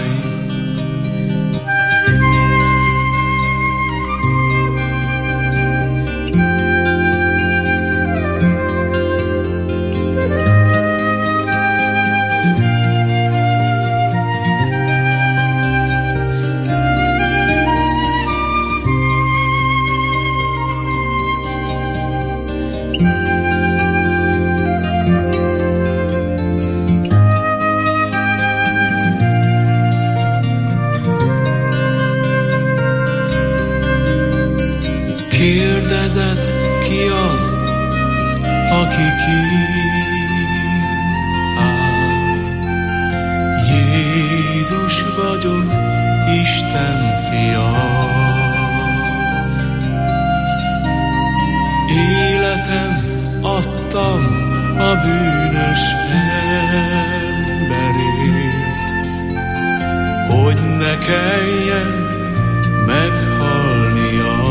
Kérdezed, ki az, aki kint áll. Jézus vagyok, Isten fia. Életem adtam a bűnös emberért, hogy ne kelljen meghalnia.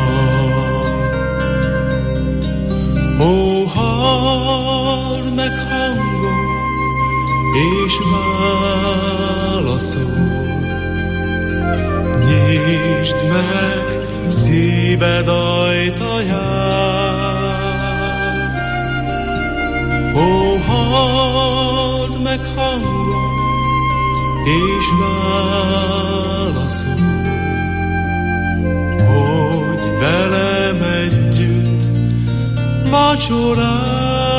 Ó, halld meg hangom, és válaszolj. Nyisd meg szíved ajtaját. Ó, halld meg hangom, és válaszolj, hogy velem együtt vacsorálj.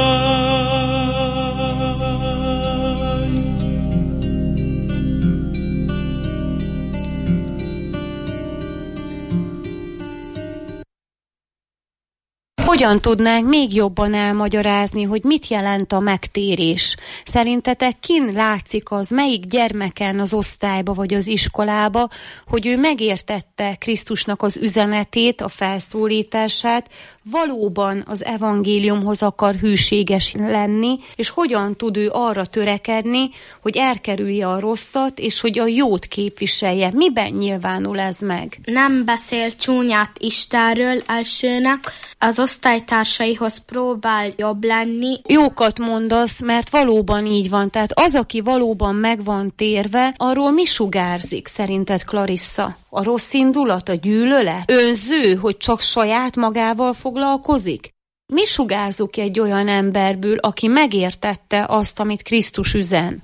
Hogyan tudnánk még jobban elmagyarázni, hogy mit jelent a megtérés? Szerintetek kin látszik az, melyik gyermeken az osztályba vagy az iskolába, hogy ő megértette Krisztusnak az üzenetét, a felszólítását, valóban az evangéliumhoz akar hűséges lenni, és hogyan tud ő arra törekedni, hogy elkerülje a rosszat, és hogy a jót képviselje. Miben nyilvánul ez meg? Nem beszél csúnyát Istenről elsőnek, az osztály osztálytársaihoz próbál jobb lenni. Jókat mondasz, mert valóban így van. Tehát az, aki valóban meg van térve, arról mi sugárzik szerinted, Clarissa? A rossz indulat, a gyűlölet? Önző, hogy csak saját magával foglalkozik? Mi sugárzunk egy olyan emberből, aki megértette azt, amit Krisztus üzen?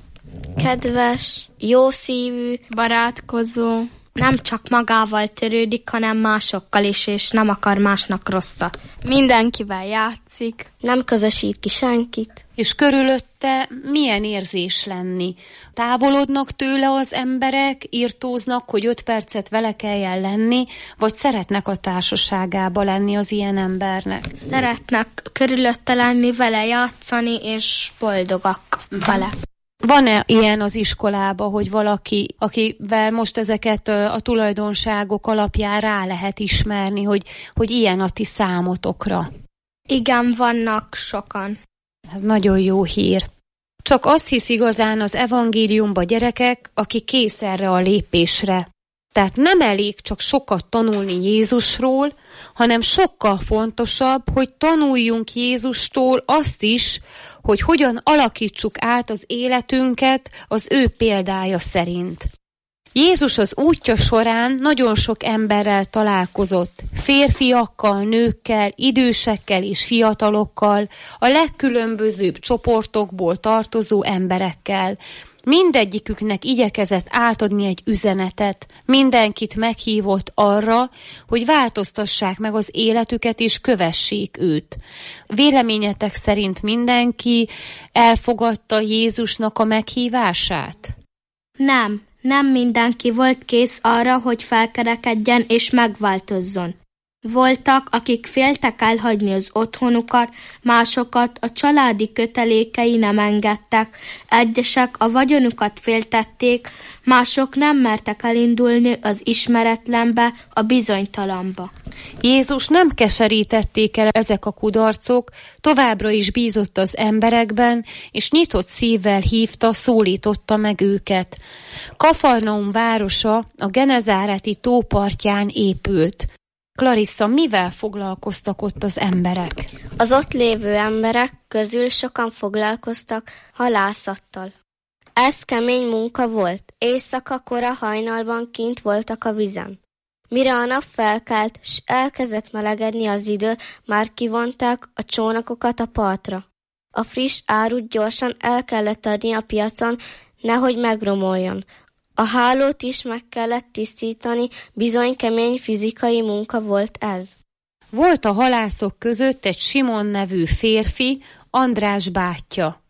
Kedves, jószívű, barátkozó, nem csak magával törődik, hanem másokkal is, és nem akar másnak rosszat. Mindenkivel játszik, nem közösít ki senkit. És körülötte milyen érzés lenni? Távolodnak tőle az emberek, irtóznak, hogy öt percet vele kelljen lenni, vagy szeretnek a társaságába lenni az ilyen embernek? Szeretnek körülötte lenni, vele játszani, és boldogak vele. Van-e ilyen az iskolában, hogy valaki, akivel most ezeket a tulajdonságok alapján rá lehet ismerni, hogy, hogy ilyen a ti számotokra? Igen, vannak sokan. Ez nagyon jó hír. Csak azt hisz igazán az evangéliumba gyerekek, aki kész erre a lépésre. Tehát nem elég csak sokat tanulni Jézusról, hanem sokkal fontosabb, hogy tanuljunk Jézustól azt is, hogy hogyan alakítsuk át az életünket az ő példája szerint. Jézus az útja során nagyon sok emberrel találkozott, férfiakkal, nőkkel, idősekkel és fiatalokkal, a legkülönbözőbb csoportokból tartozó emberekkel. Mindegyiküknek igyekezett átadni egy üzenetet, mindenkit meghívott arra, hogy változtassák meg az életüket és kövessék őt. Véleményetek szerint mindenki elfogadta Jézusnak a meghívását? Nem, nem mindenki volt kész arra, hogy felkerekedjen és megváltozzon. Voltak, akik féltek elhagyni az otthonukat, másokat a családi kötelékei nem engedtek, egyesek a vagyonukat féltették, mások nem mertek elindulni az ismeretlenbe, a bizonytalanba. Jézus nem keserítették el ezek a kudarcok, továbbra is bízott az emberekben, és nyitott szívvel hívta, szólította meg őket. Kafarnaum városa a Genezáreti tó partján épült. Clarissa, mivel foglalkoztak ott az emberek? Az ott lévő emberek közül sokan foglalkoztak halászattal. Ez kemény munka volt. Éjszaka kora hajnalban kint voltak a vízen. Mire a nap felkelt, s elkezdett melegedni az idő, már kivonták a csónakokat a partra. A friss árut gyorsan el kellett adni a piacon, nehogy megromoljon. A hálót is meg kellett tisztítani, bizony kemény fizikai munka volt ez. Volt a halászok között egy Simon nevű férfi, András bátyja.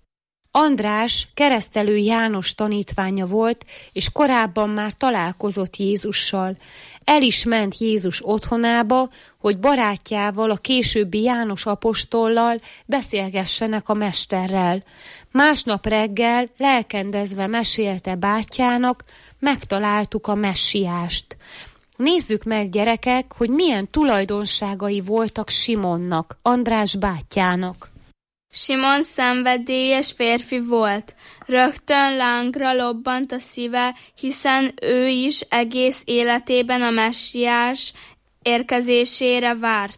András keresztelő János tanítványa volt, és korábban már találkozott Jézussal. El is ment Jézus otthonába, hogy barátjával, a későbbi János apostollal beszélgessenek a mesterrel. Másnap reggel lelkendezve mesélte bátyjának, megtaláltuk a messiást. Nézzük meg, gyerekek, hogy milyen tulajdonságai voltak Simonnak, András bátyjának. Simon szenvedélyes férfi volt. Rögtön lángra lobbant a szíve, hiszen ő is egész életében a messiás érkezésére várt.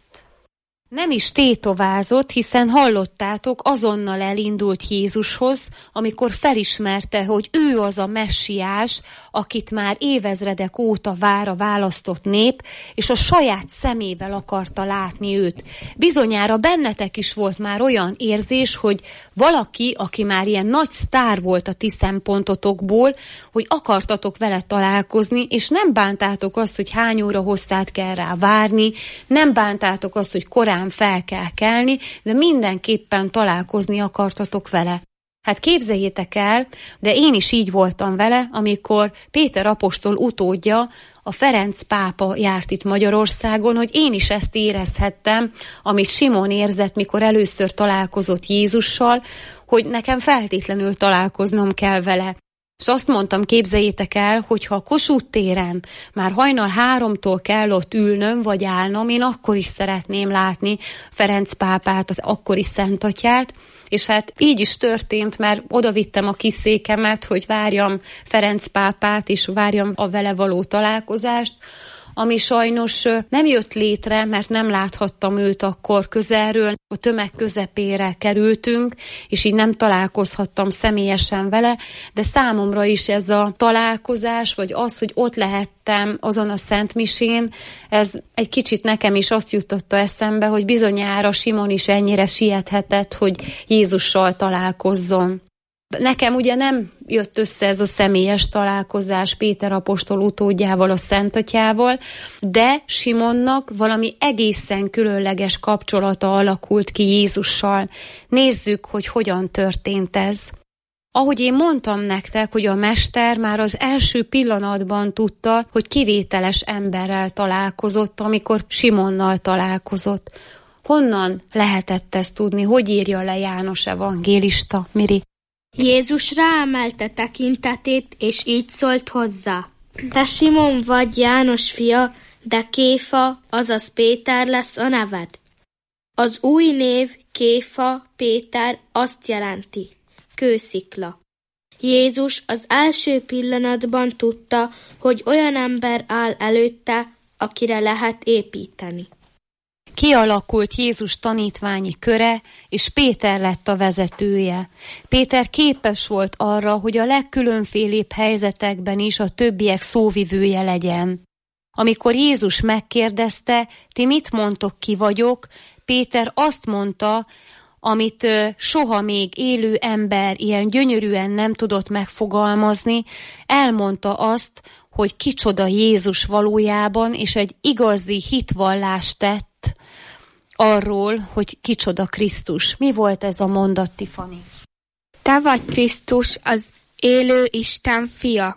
Nem is tétovázott, hiszen hallottátok, azonnal elindult Jézushoz, amikor felismerte, hogy ő az a messiás, akit már évezredek óta vár a választott nép, és a saját szemével akarta látni őt. Bizonyára bennetek is volt már olyan érzés, hogy valaki, aki már ilyen nagy sztár volt a ti szempontotokból, hogy akartatok vele találkozni, és nem bántátok azt, hogy hány óra hosszát kell rá várni, nem bántátok azt, hogy korán fel kell kelni, de mindenképpen találkozni akartatok vele. Hát képzeljétek el, de én is így voltam vele, amikor Péter apostol utódja, a Ferenc pápa járt itt Magyarországon, hogy én is ezt érezhettem, amit Simon érzett, mikor először találkozott Jézussal, hogy nekem feltétlenül találkoznom kell vele. És azt mondtam, képzeljétek el, hogyha a Kossuth téren már hajnal háromtól kell ott ülnöm, vagy állnom, én akkor is szeretném látni Ferenc pápát, az akkori Szentatyát, és hát így is történt, mert oda vittem a kis székemet, hogy várjam Ferenc pápát, és várjam a vele való találkozást. ami sajnos nem jött létre, mert nem láthattam őt akkor közelről. A tömeg közepére kerültünk, és így nem találkozhattam személyesen vele, de számomra is ez a találkozás, vagy az, hogy ott lehettem azon a szentmisén, ez egy kicsit nekem is azt jutotta eszembe, hogy bizonyára Simon is ennyire siethetett, hogy Jézussal találkozzon. Nekem ugye nem jött össze ez a személyes találkozás Péter apostol utódjával, a Szentatyával, de Simonnak valami egészen különleges kapcsolata alakult ki Jézussal. Nézzük, hogy hogyan történt ez. Ahogy én mondtam nektek, hogy a mester már az első pillanatban tudta, hogy kivételes emberrel találkozott, amikor Simonnal találkozott. Honnan lehetett ezt tudni? Hogy írja le János evangélista, Miri? Jézus ráemelte tekintetét, és így szólt hozzá. Te Simon vagy János fia, de Kéfa, azaz Péter lesz a neved. Az új név Kéfa, Péter azt jelenti, kőszikla. Jézus az első pillanatban tudta, hogy olyan ember áll előtte, akire lehet építeni. Kialakult Jézus tanítványi köre, és Péter lett a vezetője. Péter képes volt arra, hogy a legkülönfélébb helyzetekben is a többiek szóvivője legyen. Amikor Jézus megkérdezte, ti mit mondtok, ki vagyok, Péter azt mondta, amit soha még élő ember ilyen gyönyörűen nem tudott megfogalmazni, elmondta azt, hogy kicsoda Jézus valójában, és egy igazi hitvallást tett arról, hogy kicsoda Krisztus. Mi volt ez a mondat, Tiffany? Te vagy Krisztus, az élő Isten fia.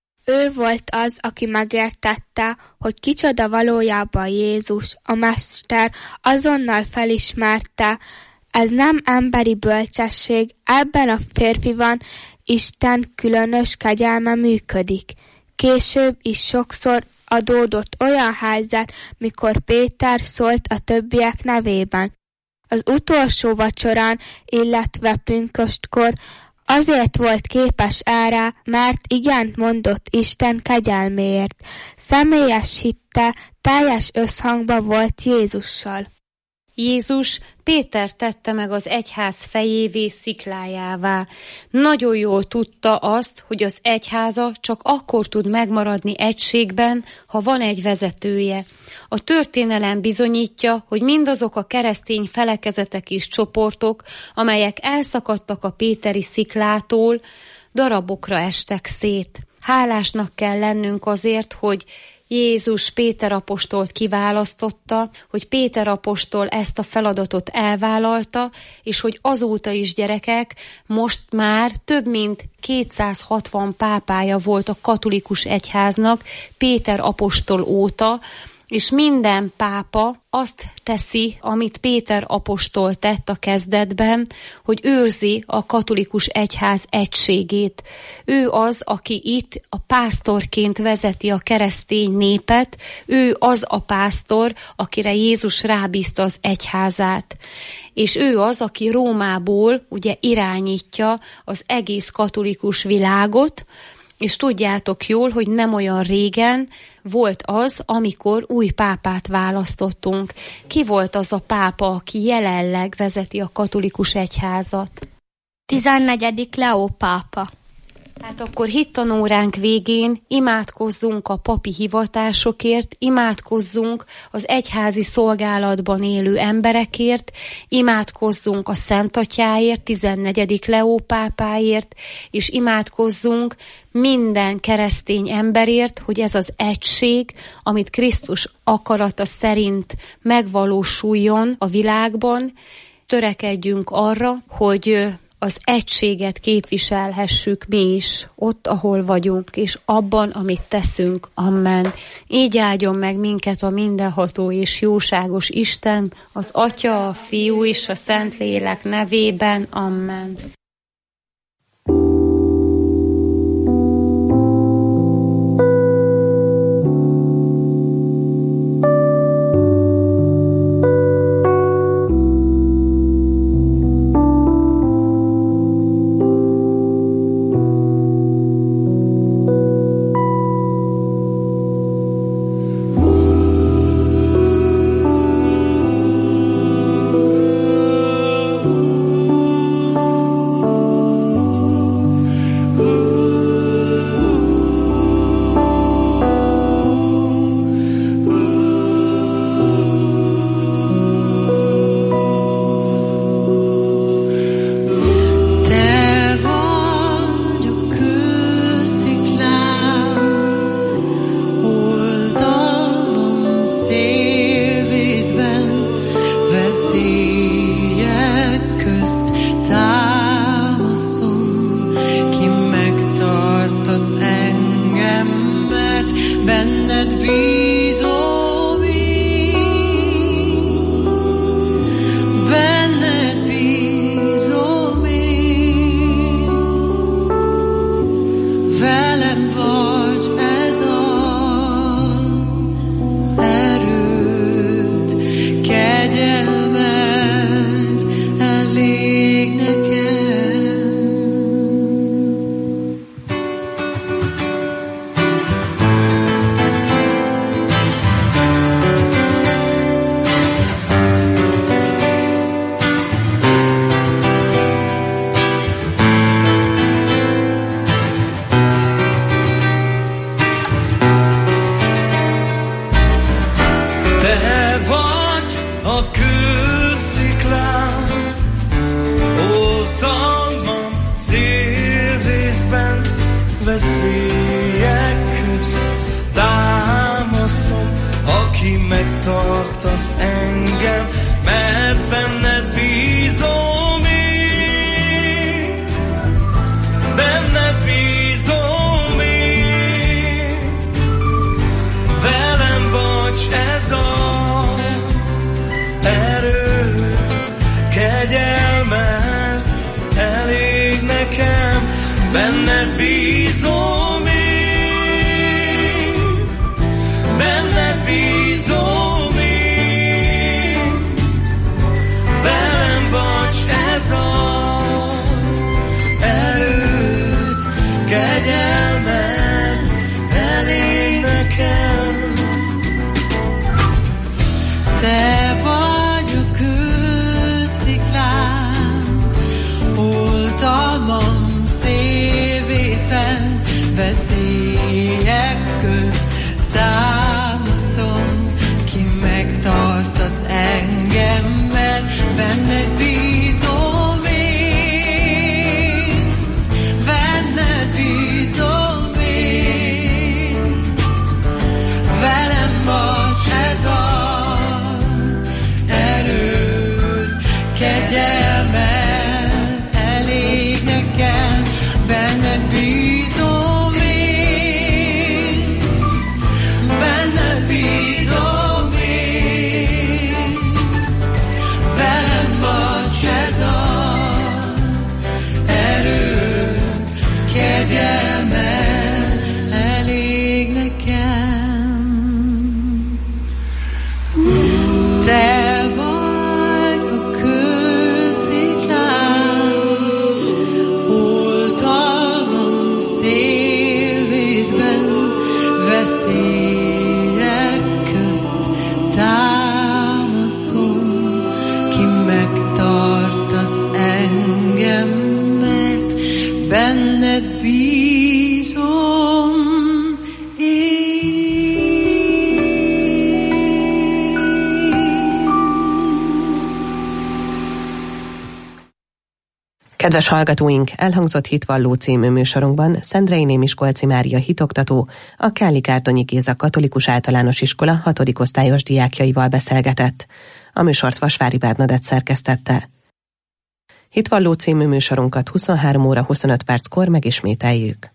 Ő volt az, aki megértette, hogy kicsoda valójában Jézus, a mester azonnal felismerte, ez nem emberi bölcsesség, ebben a férfiban Isten különös kegyelme működik. Később is sokszor adódott olyan helyzet, mikor Péter szólt a többiek nevében. Az utolsó vacsorán, illetve pünköstkor azért volt képes erre, mert igen mondott Isten kegyelméért. Személyes hitte teljes összhangban volt Jézussal. Jézus Péter tette meg az egyház fejévé, sziklájává. Nagyon jól tudta azt, hogy az egyháza csak akkor tud megmaradni egységben, ha van egy vezetője. A történelem bizonyítja, hogy mindazok a keresztény felekezetek és csoportok, amelyek elszakadtak a péteri sziklától, darabokra estek szét. Hálásnak kell lennünk azért, hogy Jézus Péter apostolt kiválasztotta, hogy Péter apostol ezt a feladatot elvállalta, és hogy azóta is, gyerekek, most már több mint kétszázhatvan pápája volt a katolikus egyháznak Péter apostol óta, és minden pápa azt teszi, amit Péter apostol tett a kezdetben, hogy őrzi a katolikus egyház egységét. Ő az, aki itt a pásztorként vezeti a keresztény népet, ő az a pásztor, akire Jézus rábízta az egyházát. És ő az, aki Rómából ugye irányítja az egész katolikus világot, és tudjátok jól, hogy nem olyan régen volt az, amikor új pápát választottunk. Ki volt az a pápa, aki jelenleg vezeti a katolikus egyházat? tizennegyedik Leó pápa. Hát akkor hittanóránk végén imádkozzunk a papi hivatásokért, imádkozzunk az egyházi szolgálatban élő emberekért, imádkozzunk a Szentatyáért, tizennegyedik Leó pápáért, és imádkozzunk minden keresztény emberért, hogy ez az egység, amit Krisztus akarata szerint megvalósuljon a világban, törekedjünk arra, hogy az egységet képviselhessük mi is, ott, ahol vagyunk, és abban, amit teszünk. Amen. Így áldjon meg minket a mindenható és jóságos Isten, az Atya, a Fiú és a Szentlélek nevében. Amen. megtartasz engem, mert benned bízom én, benned bízom én, velem vagy, ez a erő, kegyelmed elég nekem, benned bízom én, benned bízom én, velem vagy, ez a erőd, kegyelmed elég nekem. Te vagy a kősziklám, oltalmam szélvészben, veszélyek közt támaszom, ki megtartasz engem, mert benned bízom én, benned bízom én, velem vagy, ez a erőd, kegyelmed elég nekem, benned bízom én, benned bízom én, velem vagy, ez a erőd, kegyelmed elég nekem. Te vagy a kősziklám, oltalmam szélvészben, veszélyek közt támaszom, ki megtartasz engem, mert benned bízom én. Kedves hallgatóink, elhangzott Hitvalló című műsorunkban Szendrei Némiskolczy Mária hitoktató, a Káli-Kárdonyi Géza Katolikus Általános Iskola hatodik osztályos diákjaival beszélgetett. A műsort Vasvári Bernadett szerkesztette. Hitvalló című műsorunkat huszonhárom óra huszonöt perckor megismételjük.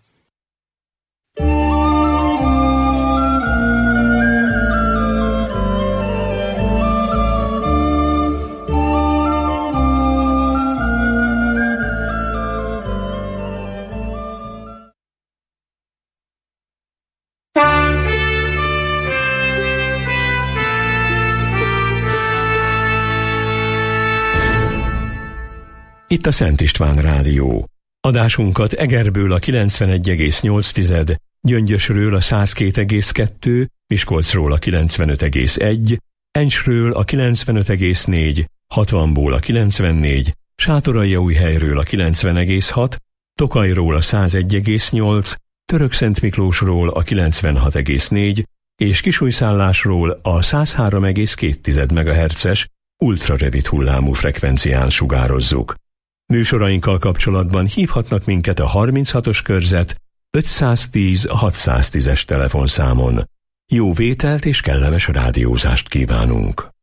Itt a Szent István Rádió. Adásunkat Egerből a kilencvenegy egész nyolc, Gyöngyösről a száz két egész kettő, Miskolcról a kilencvenöt egész egy, Encsről a kilencvenöt egész négy, hatvanból a kilencvennégy, Sátoraljaújhelyről a kilencven egész hat, Tokajról a száz egy egész nyolc, Törökszentmiklósról a kilencvenhat egész négy, és Kisújszállásról a száz három egész két megahertzes ultrarövid hullámú frekvencián sugározzuk. Műsorainkkal kapcsolatban hívhatnak minket a harminchatos körzet ötszáztíz hatszáztízes telefonszámon. Jó vételt és kellemes rádiózást kívánunk!